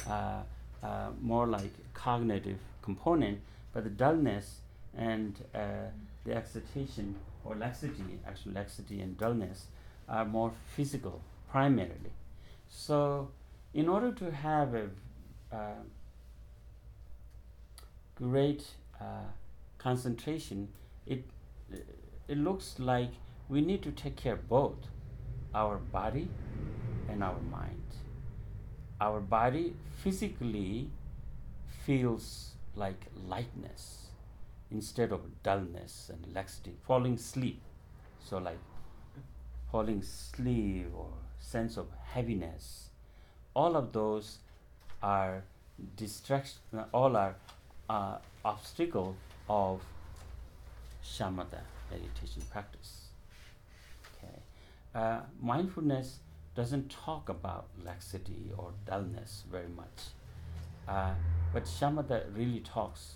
like cognitive component, but the dullness and the excitation or laxity, actually laxity and dullness, are more physical primarily. So in order to have a great concentration, it looks like we need to take care of both our body and our mind. Our body physically feels like lightness, instead of dullness and laxity. Falling asleep, so like falling asleep or sense of heaviness, all of those are distraction, all are obstacle of shamatha meditation practice. Okay, mindfulness doesn't talk about laxity or dullness very much, but shamatha really talks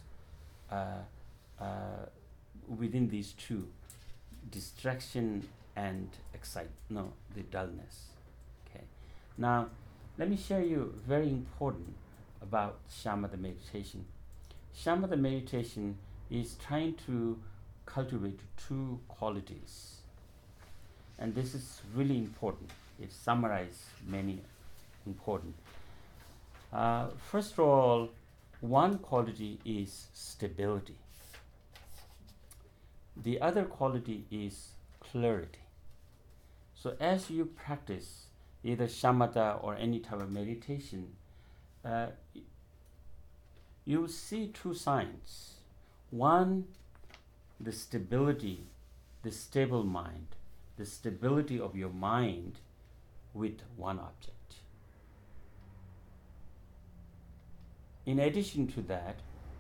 within these two, distraction and the dullness. Okay, now let me share you very important about shamatha meditation. Shamatha meditation is trying to cultivate two qualities, and this is really important. It summarizes many important. First of all, one quality is stability. The other quality is clarity. So as you practice either shamatha or any type of meditation, you will see two signs. One, the stability, the stable mind, the stability of your mind with one object. In addition to that,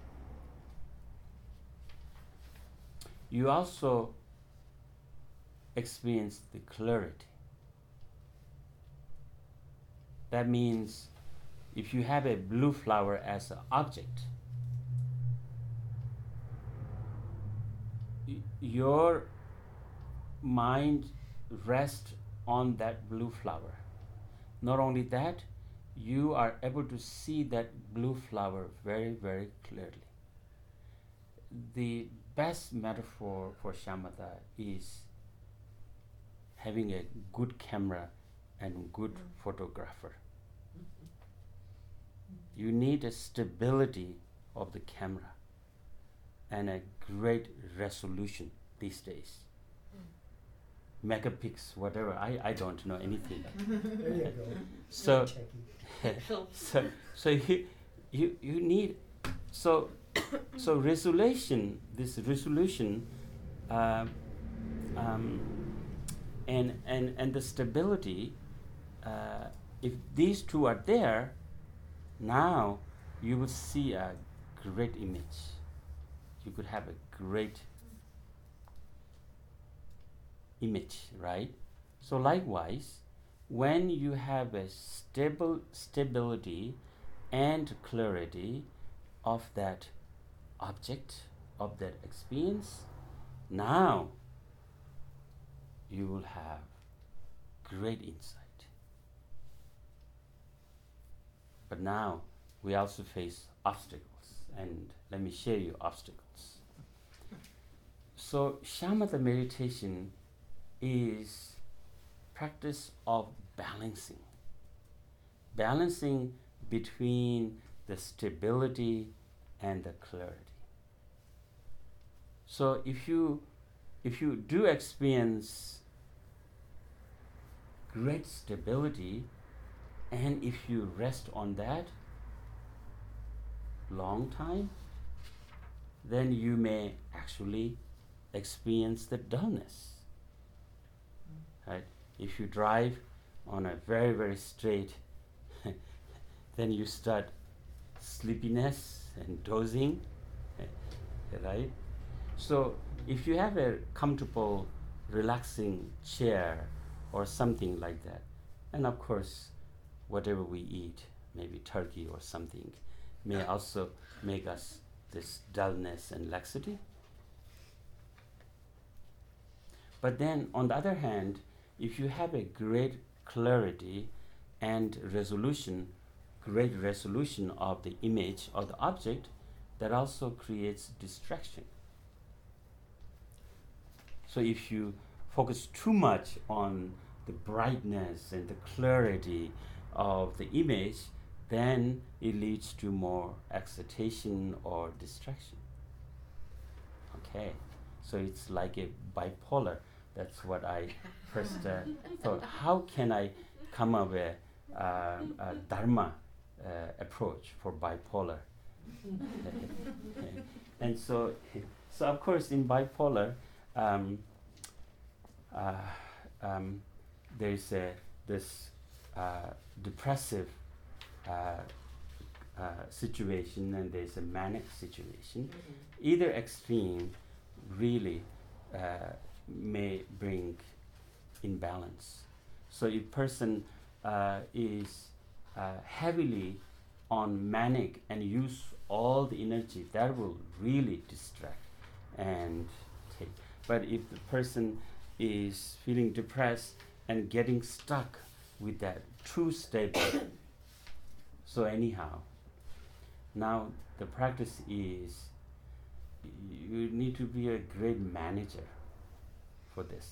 you also experience the clarity. That means if you have a blue flower as an object, your mind rests on that blue flower. Not only that, you are able to see that blue flower very, very clearly. The best metaphor for shamatha is having a good camera and good photographer. You need a stability of the camera and a great resolution these days. Megapixels, whatever, I don't know anything. There you go. So, So- so you need so resolution, this resolution, and the stability. If these two are there, now you will see a great image. You could have a great image, right? So likewise, when you have a stability and clarity of that object, of that experience, now you will have great insight. But now we also face obstacles, and let me share you obstacles. So shamatha meditation is practice of balancing between the stability and the clarity. So if you do experience great stability, and if you rest on that long time, then you may actually experience the dullness. Right? If you drive on a very, very straight, then you start sleepiness and dozing, right? So if you have a comfortable, relaxing chair or something like that, and of course, whatever we eat, maybe turkey or something, may also make us this dullness and laxity. But then, on the other hand, if you have a great clarity and great resolution of the image of the object, that also creates distraction. So if you focus too much on the brightness and the clarity of the image, then it leads to more excitation or distraction. Okay, so it's like a bipolar. That's what I first thought. How can I come up with a dharma approach for bipolar? And so So of course in bipolar, there's this depressive situation and there's a manic situation. Either extreme really may bring imbalance. So if person is heavily on manic and use all the energy, that will really distract and take. But if the person is feeling depressed and getting stuck with that too stable, so anyhow, now the practice is you need to be a great manager for this.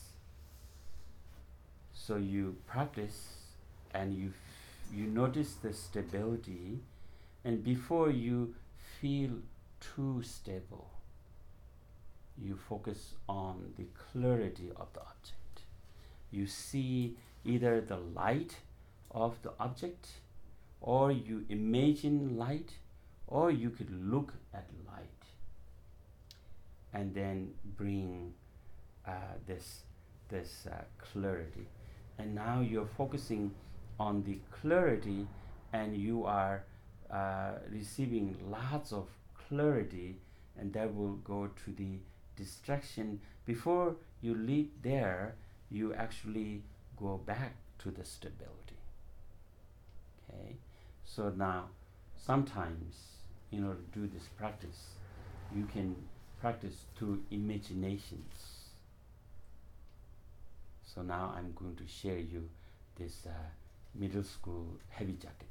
So you practice and you notice the stability, and before you feel too stable, you focus on the clarity of the object. You see either the light of the object, or you imagine light, or you could look at light and then bring this clarity. And now you're focusing on the clarity, and you are receiving lots of clarity, and that will go to the distraction. Before you leave there, you actually go back to the stability. Okay, so now sometimes in order to do this practice, you can practice through imaginations. So now I'm going to share you this middle school heavy jacket.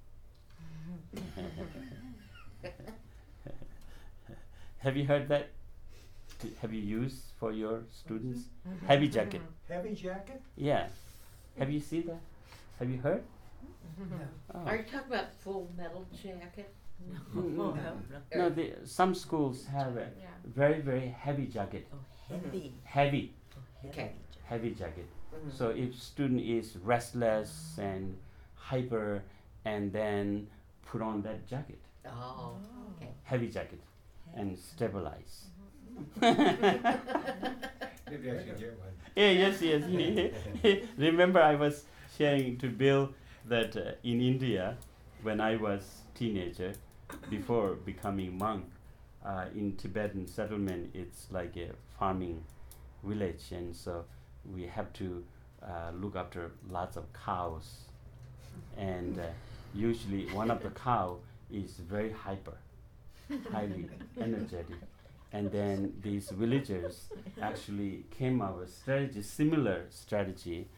Have you heard that? Have you used for your students? Heavy jacket. Heavy jacket? Yeah. Have you seen that? Have you heard? No. Oh. Are you talking about Full Metal Jacket? No, some schools have a Yeah. very, very heavy jacket. Heavy. Heavy, Okay. heavy jacket. Mhm. So if student is restless and hyper, and then put on that jacket, Oh, okay. heavy jacket, and stabilize. Maybe I should get one. Yeah, yes. Remember, I was sharing to Bill that in India, when I was teenager, before becoming monk, in Tibetan settlement, it's like a farming village, and so we have to look after lots of cows, and usually one of the cow is very hyper, highly energetic. And then these villagers actually came up with strategy, similar strategy.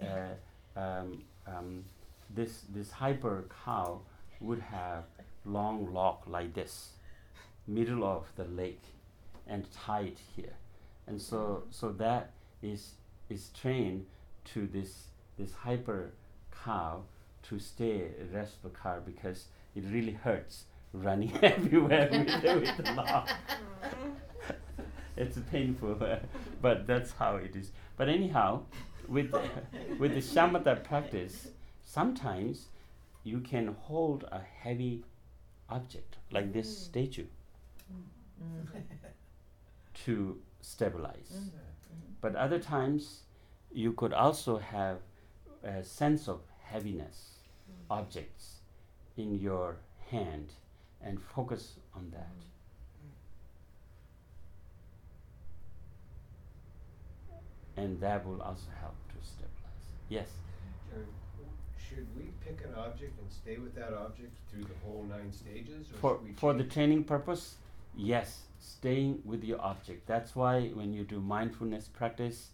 This hyper cow would have long lock like this, middle of the leg, and tied here, and so that is trained to this hyper cow to stay rest of the car, because it really hurts running everywhere with the lock. It's painful, but that's how it is. But anyhow, with the shamatha practice, sometimes you can hold a heavy object like this statue to stabilize. But other times, you could also have a sense of heaviness, objects in your hand, and focus on that. And that will also help to stabilize. Yes? Should we pick an object and stay with that object through the whole 9 stages? Or For should we the change? training purpose, yes, staying with your object. That's why when you do mindfulness practice,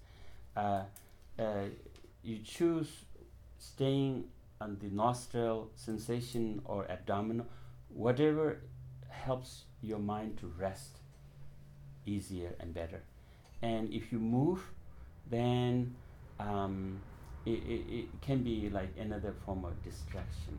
you choose staying on the nostril sensation or abdominal, whatever helps your mind to rest easier and better. And if you move, then it can be like another form of distraction.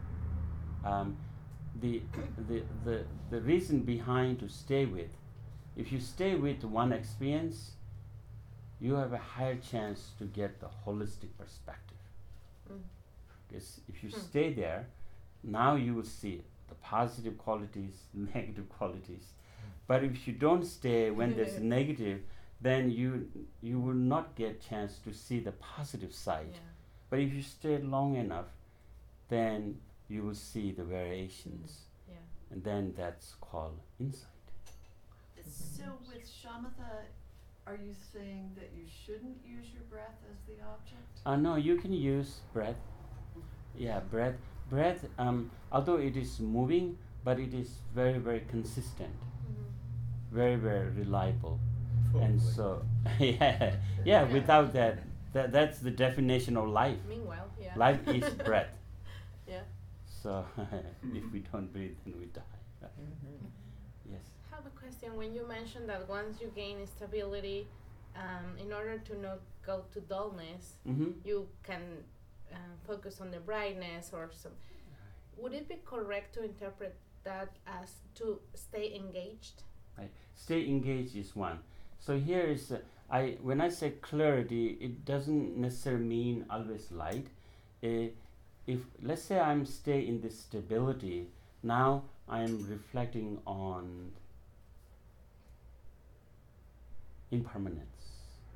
The reason behind to stay with, if you stay with one experience, you have a higher chance to get the holistic perspective. Because if you stay there, now you will see the positive qualities, negative qualities, But if you don't stay when there's negative, then you will not get chance to see the positive side. Yeah. But if you stay long enough, then you will see the variations, Yeah. and then that's called insight. So with shamatha, are you saying that you shouldn't use your breath as the object? No, you can use breath. Yeah, breath. Breath. Although it is moving, but it is very, very consistent, very, very reliable. And so, yeah. Without that's the definition of life. Meanwhile, yeah. Life is breath. Yeah. So if we don't breathe, then we die. Right? Yes. I have a question. When you mentioned that once you gain stability, in order to not go to dullness, Mm-hmm. you can focus on the brightness or some. Would it be correct to interpret that as to stay engaged? Right. Stay engaged is one. So here is when I say clarity, it doesn't necessarily mean always light. If let's say I'm stay in this stability, now I'm reflecting on impermanence.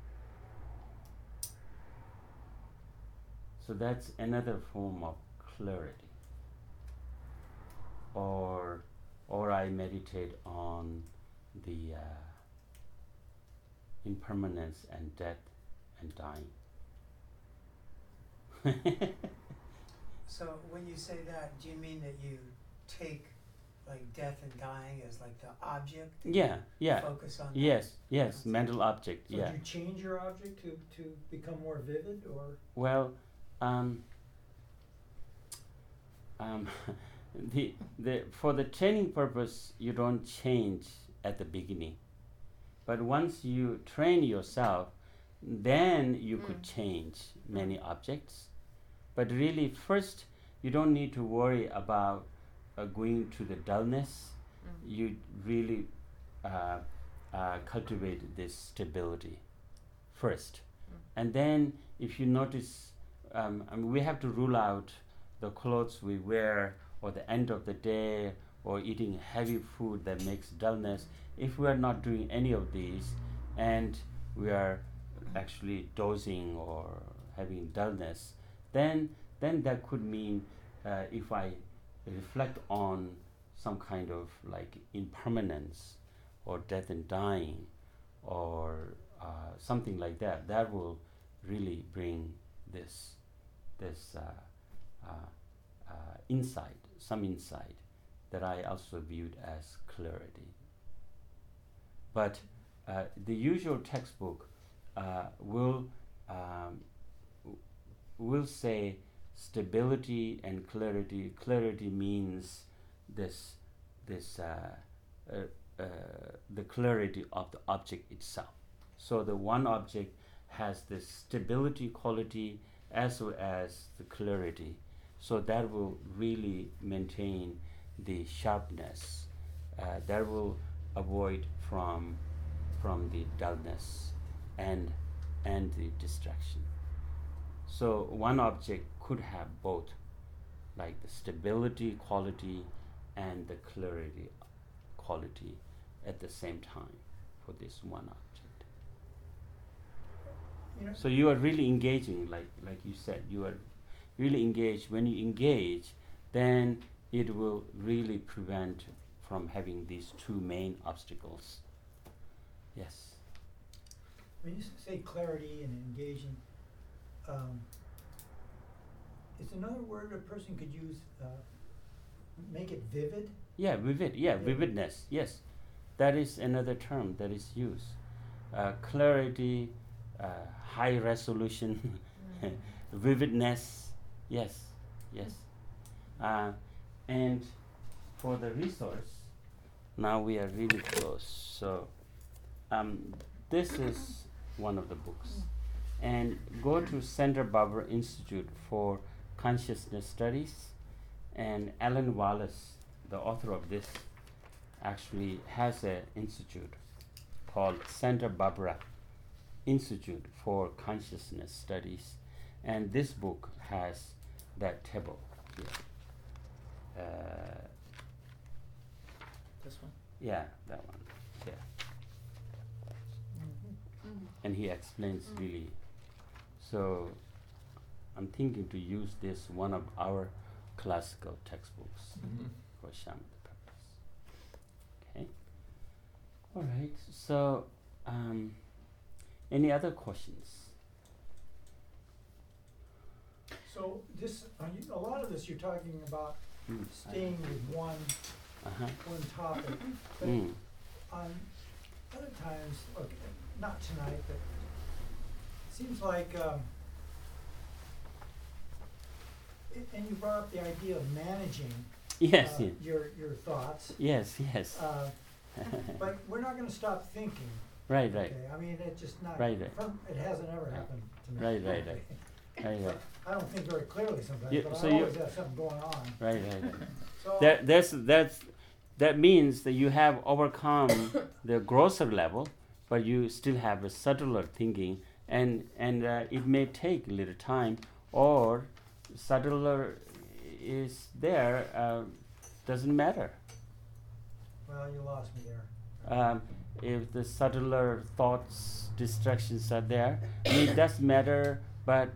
So that's another form of clarity. Or I meditate on the impermanence and death and dying. So when you say that, do you mean that you take like death and dying as like the object? Yeah. Focus on that? Yes, mental object, So yeah. do you change your object to become more vivid, or? Well, the for the training purpose, you don't change at the beginning. But once you train yourself, then you could change many objects. But really, first, you don't need to worry about going to the dullness. You really cultivate this stability first. And then if you notice, we have to rule out the clothes we wear or the end of the day or eating heavy food that makes dullness. If we are not doing any of these and we are actually dozing or having dullness, then that could mean if I reflect on some kind of like impermanence or death and dying or something like that, that will really bring this insight, some insight that I also viewed as clarity. But the usual textbook will say stability and clarity. Clarity means the clarity of the object itself. So the one object has the stability quality as well as the clarity. So that will really maintain the sharpness. That will avoid from the dullness and the distraction. So one object could have both, like the stability quality and the clarity quality at the same time for this one object. You know, So you are really engaging, like you said, you are really engaged. When you engage, then it will really prevent from having these two main obstacles. Yes. when you say clarity and engaging, is another word a person could use, make it vivid? Yeah, vivid. Yeah, vividness. Yes, that is another term that is used. Clarity, high resolution, vividness. Yes. And for the resource, now we are really close. So this is one of the books. And go to Santa Barbara Institute for Consciousness Studies, and Alan Wallace, the author of this, actually has an institute called Santa Barbara Institute for Consciousness Studies, and this book has that table here. This one? Yeah, that one. and he explains really. So I'm thinking to use this one of our classical textbooks for shamatha practice. Okay. All right. So any other questions? So this, a lot of this you're talking about staying with one topic, but on other times, okay, not tonight, but it seems like, and you brought up the idea of managing Yes. Yes. your thoughts. Yes. Yes. But we're not going to stop thinking. Right. Right. Okay? I mean, it's just not. Right, right. It hasn't ever happened to me. Right. Right. Right. Right. Right. I don't think very clearly sometimes, Yeah, but so I you- always have something going on. Right. Right. Right. So That means that you have overcome the grosser level, but you still have a subtler thinking, and it may take a little time, or subtler is there, doesn't matter. well, you lost me there. If the subtler thoughts, distractions are there, it does matter, but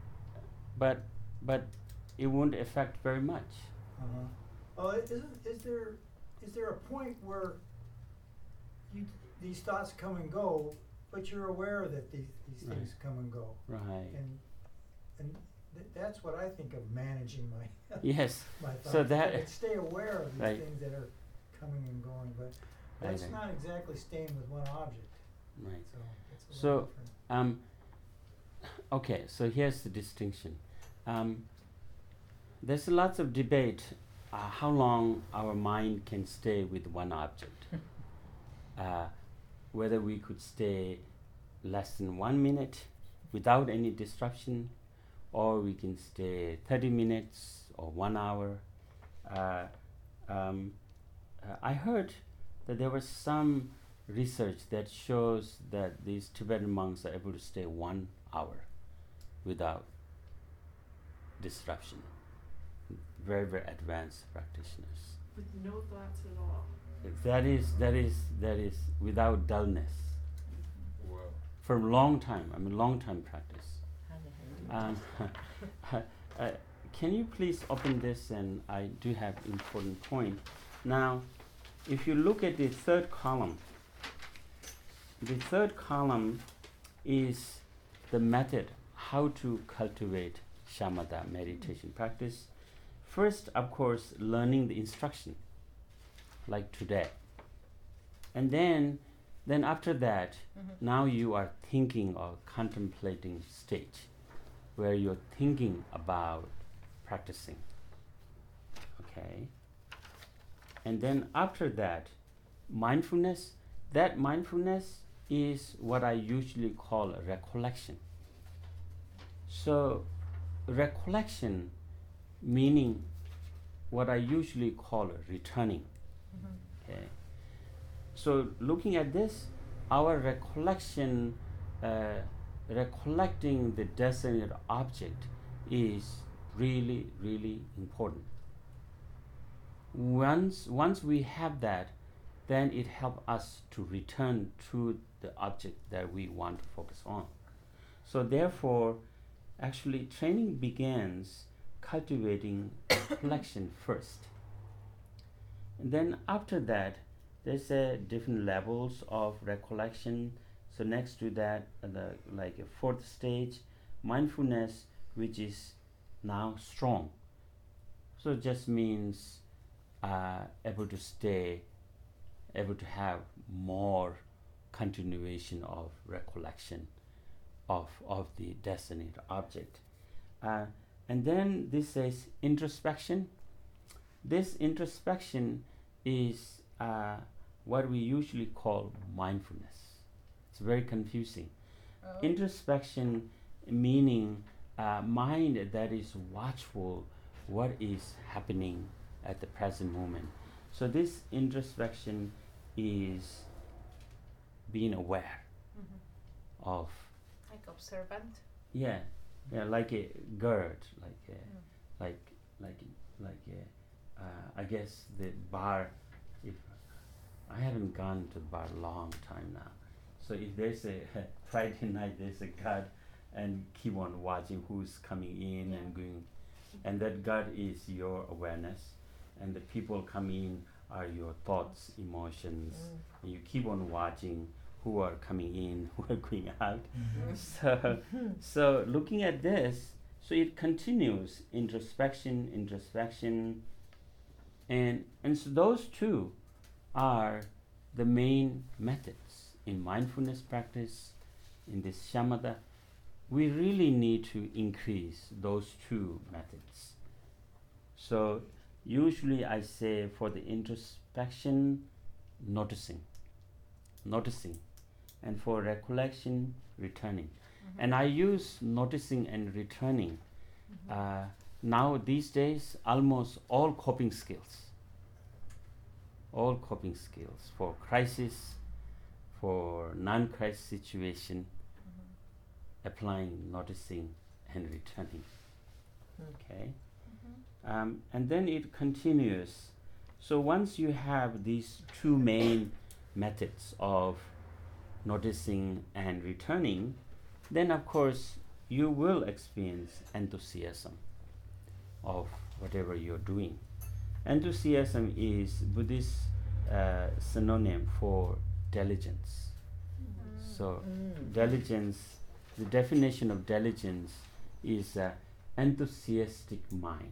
it won't affect very much. Well, is there a point where these thoughts come and go, but you're aware that these things come and go, Right. and that's what I think of managing my Yes. my thoughts. So that- I stay aware of these Right. things that are coming and going, but Right, that's right. not exactly staying with one object. Right. So it's a So, little different. Okay, so here's the distinction. There's lots of debate how long our mind can stay with one object. Whether we could stay less than 1 minute without any disruption, or we can stay 30 minutes or 1 hour. I heard that there was some research that shows that these Tibetan monks are able to stay 1 hour without disruption. Very, very advanced practitioners. With no thoughts at all. That is without dullness Wow. for a long time. I mean, long time practice. Can you please open this? And I do have important point. Now, if you look at the third column is the method how to cultivate shamatha meditation practice. First, of course, learning the instruction, like today. And then after that, now you are thinking or contemplating stage, where you're thinking about practicing. Okay? And then after that, mindfulness, that mindfulness is what I usually call a recollection. So recollection meaning what I usually call a returning. Okay. So looking at this, our recollection, recollecting the designated object is really, really important. Once we have that, then it helps us to return to the object that we want to focus on. So therefore, actually training begins cultivating recollection first. And then after that, there's different levels of recollection. So next to that, like a fourth stage, mindfulness, which is now strong. So it just means able to have more continuation of recollection of the designated object. And then this says introspection. This introspection is what we usually call mindfulness. It's very confusing. Oh. Introspection meaning mind that is watchful what is happening at the present moment. So this introspection is being aware of, Like observant. yeah, like a gird, I guess the bar. If I haven't gone to the bar a long time now, So if there's a Friday night, there's a God, and keep on watching who's coming in and going, and that God is your awareness, and the people coming in are your thoughts, emotions. And you keep on watching who are coming in, who are going out. So looking at this, so it continues introspection, and so those two are the main methods in mindfulness practice. In this shamatha, we really need to increase those two methods. So usually I say for the introspection, noticing, and for recollection, returning. And I use noticing and returning now these days almost all coping skills for crisis, for non-crisis situation, applying noticing and returning. Okay. And then it continues. So once you have these two main methods of noticing and returning, then of course you will experience enthusiasm of whatever you're doing. Enthusiasm is Buddhist synonym for diligence. So diligence, the definition of diligence is enthusiastic mind.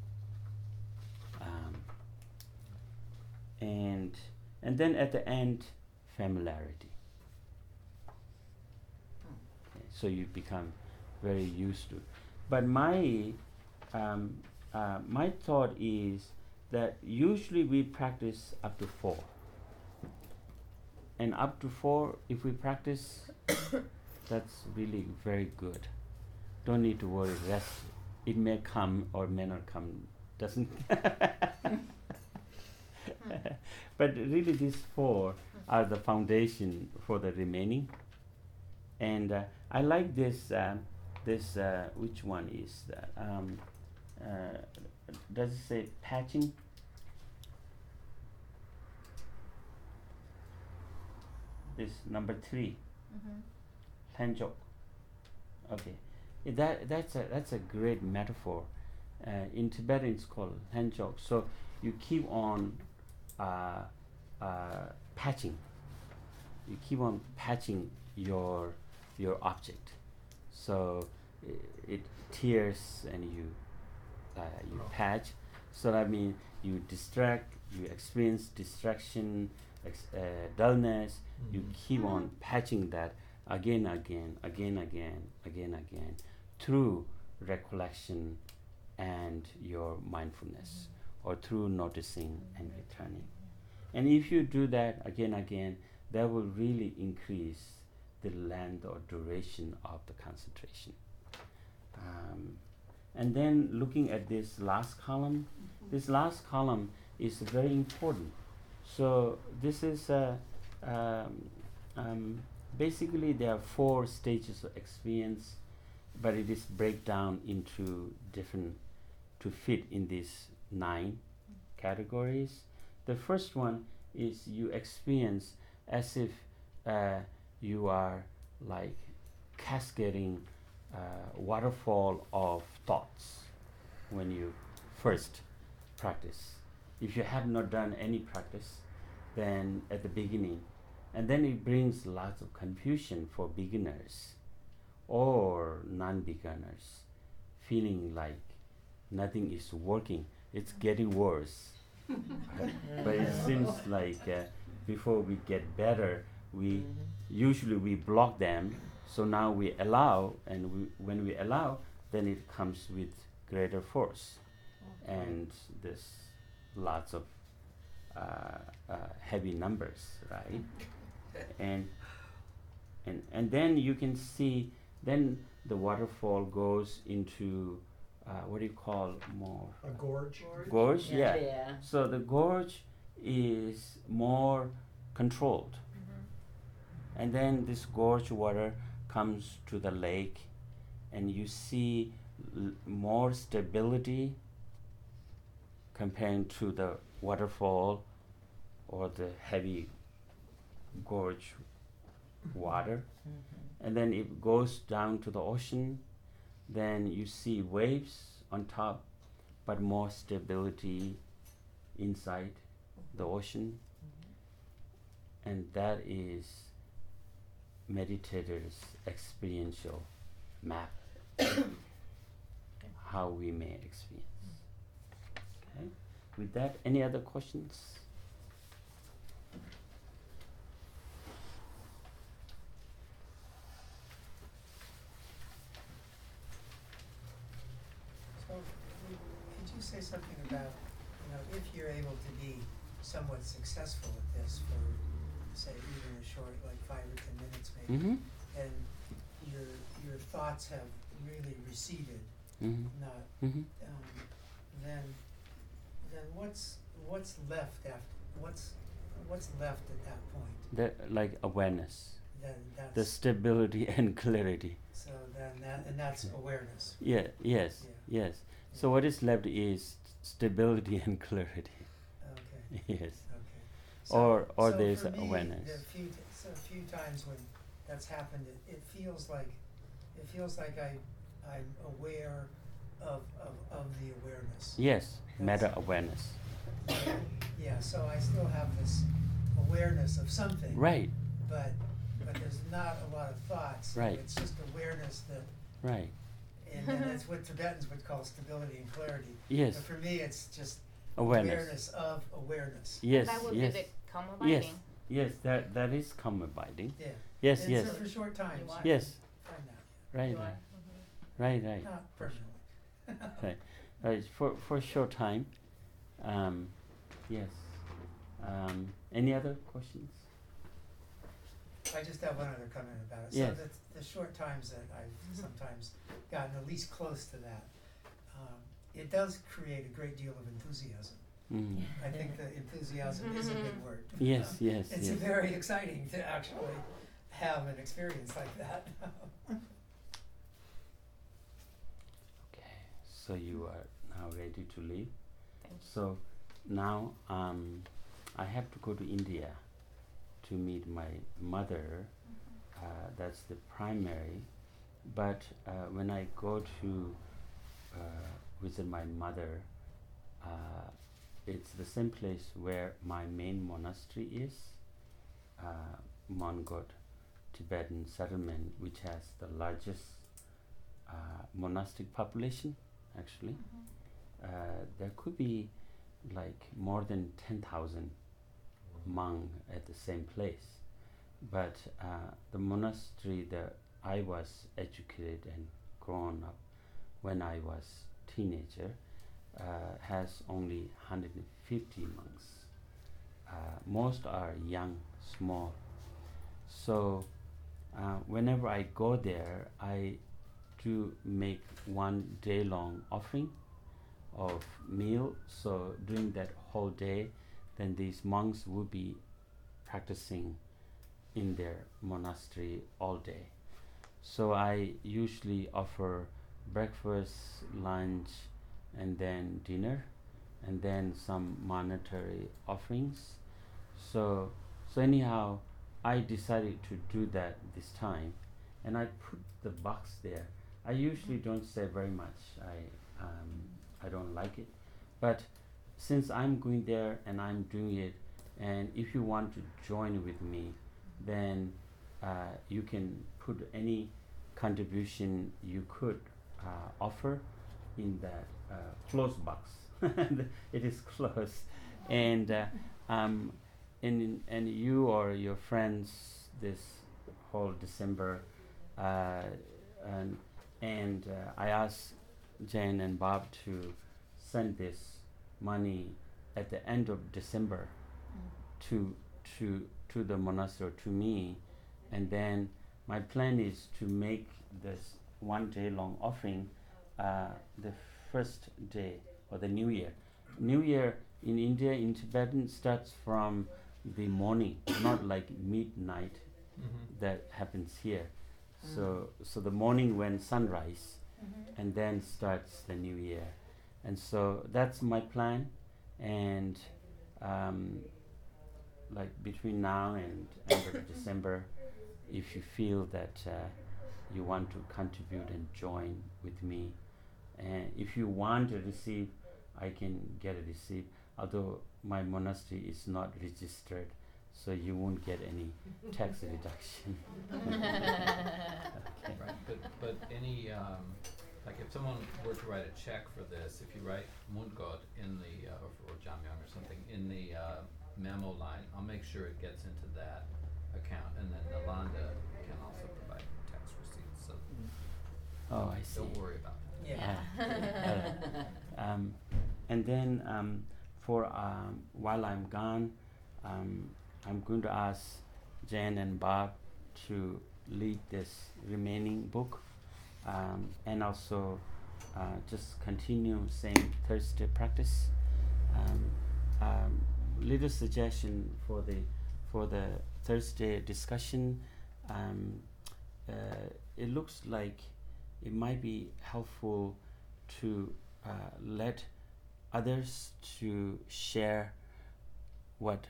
And then at the end, familiarity. Okay, so you become very used to. But my thought is that usually we practice up to 4. And up to 4, if we practice, that's really very good. Don't need to worry, rest. It may come or may not come, doesn't. But really these 4 are the foundation for the remaining. And I like this, which one is that? Does it say patching? This number 3. Hanjok. Okay. That's a great metaphor. In Tibetan it's called hanjok. So you keep on patching. You keep on patching your object. So it tears and you patch. So that means you distract, you experience distraction, dullness. You keep on patching that again, through recollection and your mindfulness, or through noticing and returning. And if you do that again, that will really increase the length or duration of the concentration. And then looking at this last column, this last column is very important. So this is basically there are 4 stages of experience, but it is breakdown into different to fit in these 9 categories. The first one is you experience as if you are like cascading waterfall of thoughts when you first practice. If you have not done any practice, then at the beginning, and then it brings lots of confusion for beginners or non-beginners, feeling like nothing is working. It's getting worse. But it seems like before we get better, we usually block them. So now we allow, and when we allow, then it comes with greater force, and there's lots of heavy numbers, right? And then you can see, then the waterfall goes into what do you call more? A gorge. Gorge, yeah. Yeah. So the gorge is more controlled. And then this gorge water comes to the lake, and you see more stability comparing to the waterfall or the heavy gorge water, and then it goes down to the ocean. Then you see waves on top, but more stability inside the ocean, and that is meditators' experiential map how we may experience. Okay. With that, any other questions? So, could you say something about, if you're able to be somewhat successful at this for, say, even a short, like 5 or 10 minutes maybe, Mm-hmm. and your thoughts have really receded, Mm-hmm. not, Mm-hmm. then what's left after, what's left at that point? That like awareness, Then the that's, stability and clarity. so then that's awareness. Yeah. Yes. Yeah. Yes. So what is left is stability and clarity. Okay. Yes. Okay. Or so there is for me, awareness. A few times when that's happened, it feels like I'm aware of the awareness. Yes. That's- Meta awareness. Yeah. So I still have this awareness of something. Right. But there's not a lot of thoughts. Right. It's just awareness that, Right. and that's what Tibetans would call stability and clarity. Yes. But for me, it's just Awareness. of awareness. Yes. That would Yes. be the karma Yes. binding. Yes. That is karma binding. Yeah. Yes. And Yes. so for short times. You are. Yes. Find that. Right. You are. Right. Mhm. Right. Right. Not permanently. Right. Right. For a short time. Yes. Any other questions? I just have one other comment about it. Yes. So the short times that I've sometimes gotten at least close to that, it does create a great deal of enthusiasm. Mm. I think that enthusiasm is a good word. Yes. Yes. It's yes. very exciting to actually have an experience like that. Okay. So you are now ready to leave. Thank you. So now I have to go to India to meet my mother. That's the primary. But when I go to visit my mother, it's the same place where my main monastery is, Mongot Tibetan settlement, which has the largest monastic population, actually. There could be like more than 10,000 monks at the same place. But the monastery that I was educated and grown up when I was teenager has only 150 monks. Most are young, small. So whenever I go there, I do make 1 day long offering of meal. So during that whole day, then these monks will be practicing in their monastery all day. So I usually offer breakfast, lunch, and then dinner, and then some monetary offerings. So anyhow, I decided to do that this time, and I put the box there. I usually don't say very much. I don't like it, but since I'm going there and I'm doing it, and if you want to join with me, then you can put any contribution you could offer in that closed box. It is closed, and you or your friends this whole December, and I asked Jane and Bob to send this money at the end of December to the monastery, to me, and then my plan is to make this 1 day long offering the first day of the New Year. New Year in India, in Tibetan, starts from the morning, not like midnight that happens here. So the morning when sunrise, and then starts the New Year, and so that's my plan. And like between now and end of December, if you feel that you want to contribute and join with me, and if you want to receive, I can get a receipt. Although my monastery is not registered, so you won't get any tax reduction. Okay. Right, but any, like if someone were to write a check for this, if you write Mundgod in the, or Jamyang or something, in the memo line, I'll make sure it gets into that account, and then Nalanda can also provide tax receipts, so Oh, I see. don't worry about that. Yeah. And then for while I'm gone, I'm going to ask Jen and Bob to lead this remaining book, and also just continue same Thursday practice. Little suggestion for the Thursday discussion. It looks like it might be helpful to let others to share what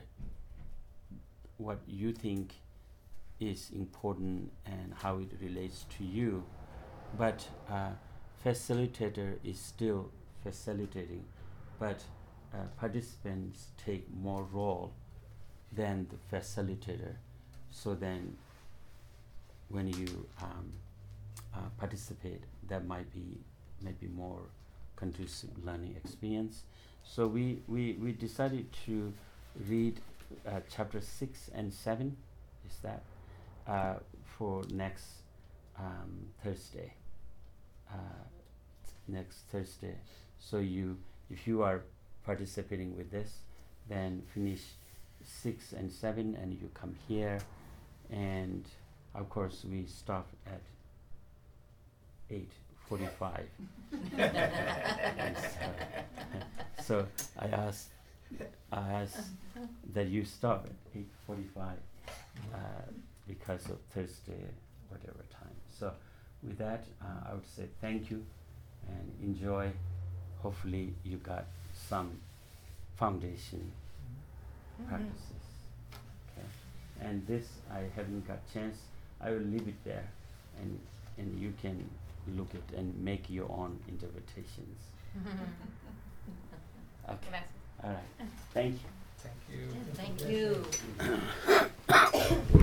you think is important and how it relates to you, but facilitator is still facilitating, but participants take more role than the facilitator. So then when you participate, that might be more conducive learning experience. So we decided to read chapter 6 and 7, is that for next Thursday. Next Thursday. So if you are participating with this, then finish 6 and 7, and you come here, and of course we stop at 8:45. And so I asked that you stop at 8:45 because of Thursday, whatever time. So with that, I would say thank you and enjoy. Hopefully you got some foundation practices. Okay. And this I haven't got chance. I will leave it there, and you can look at and make your own interpretations. Okay. Gracias. All right. Thank you. Thank you. Thank you.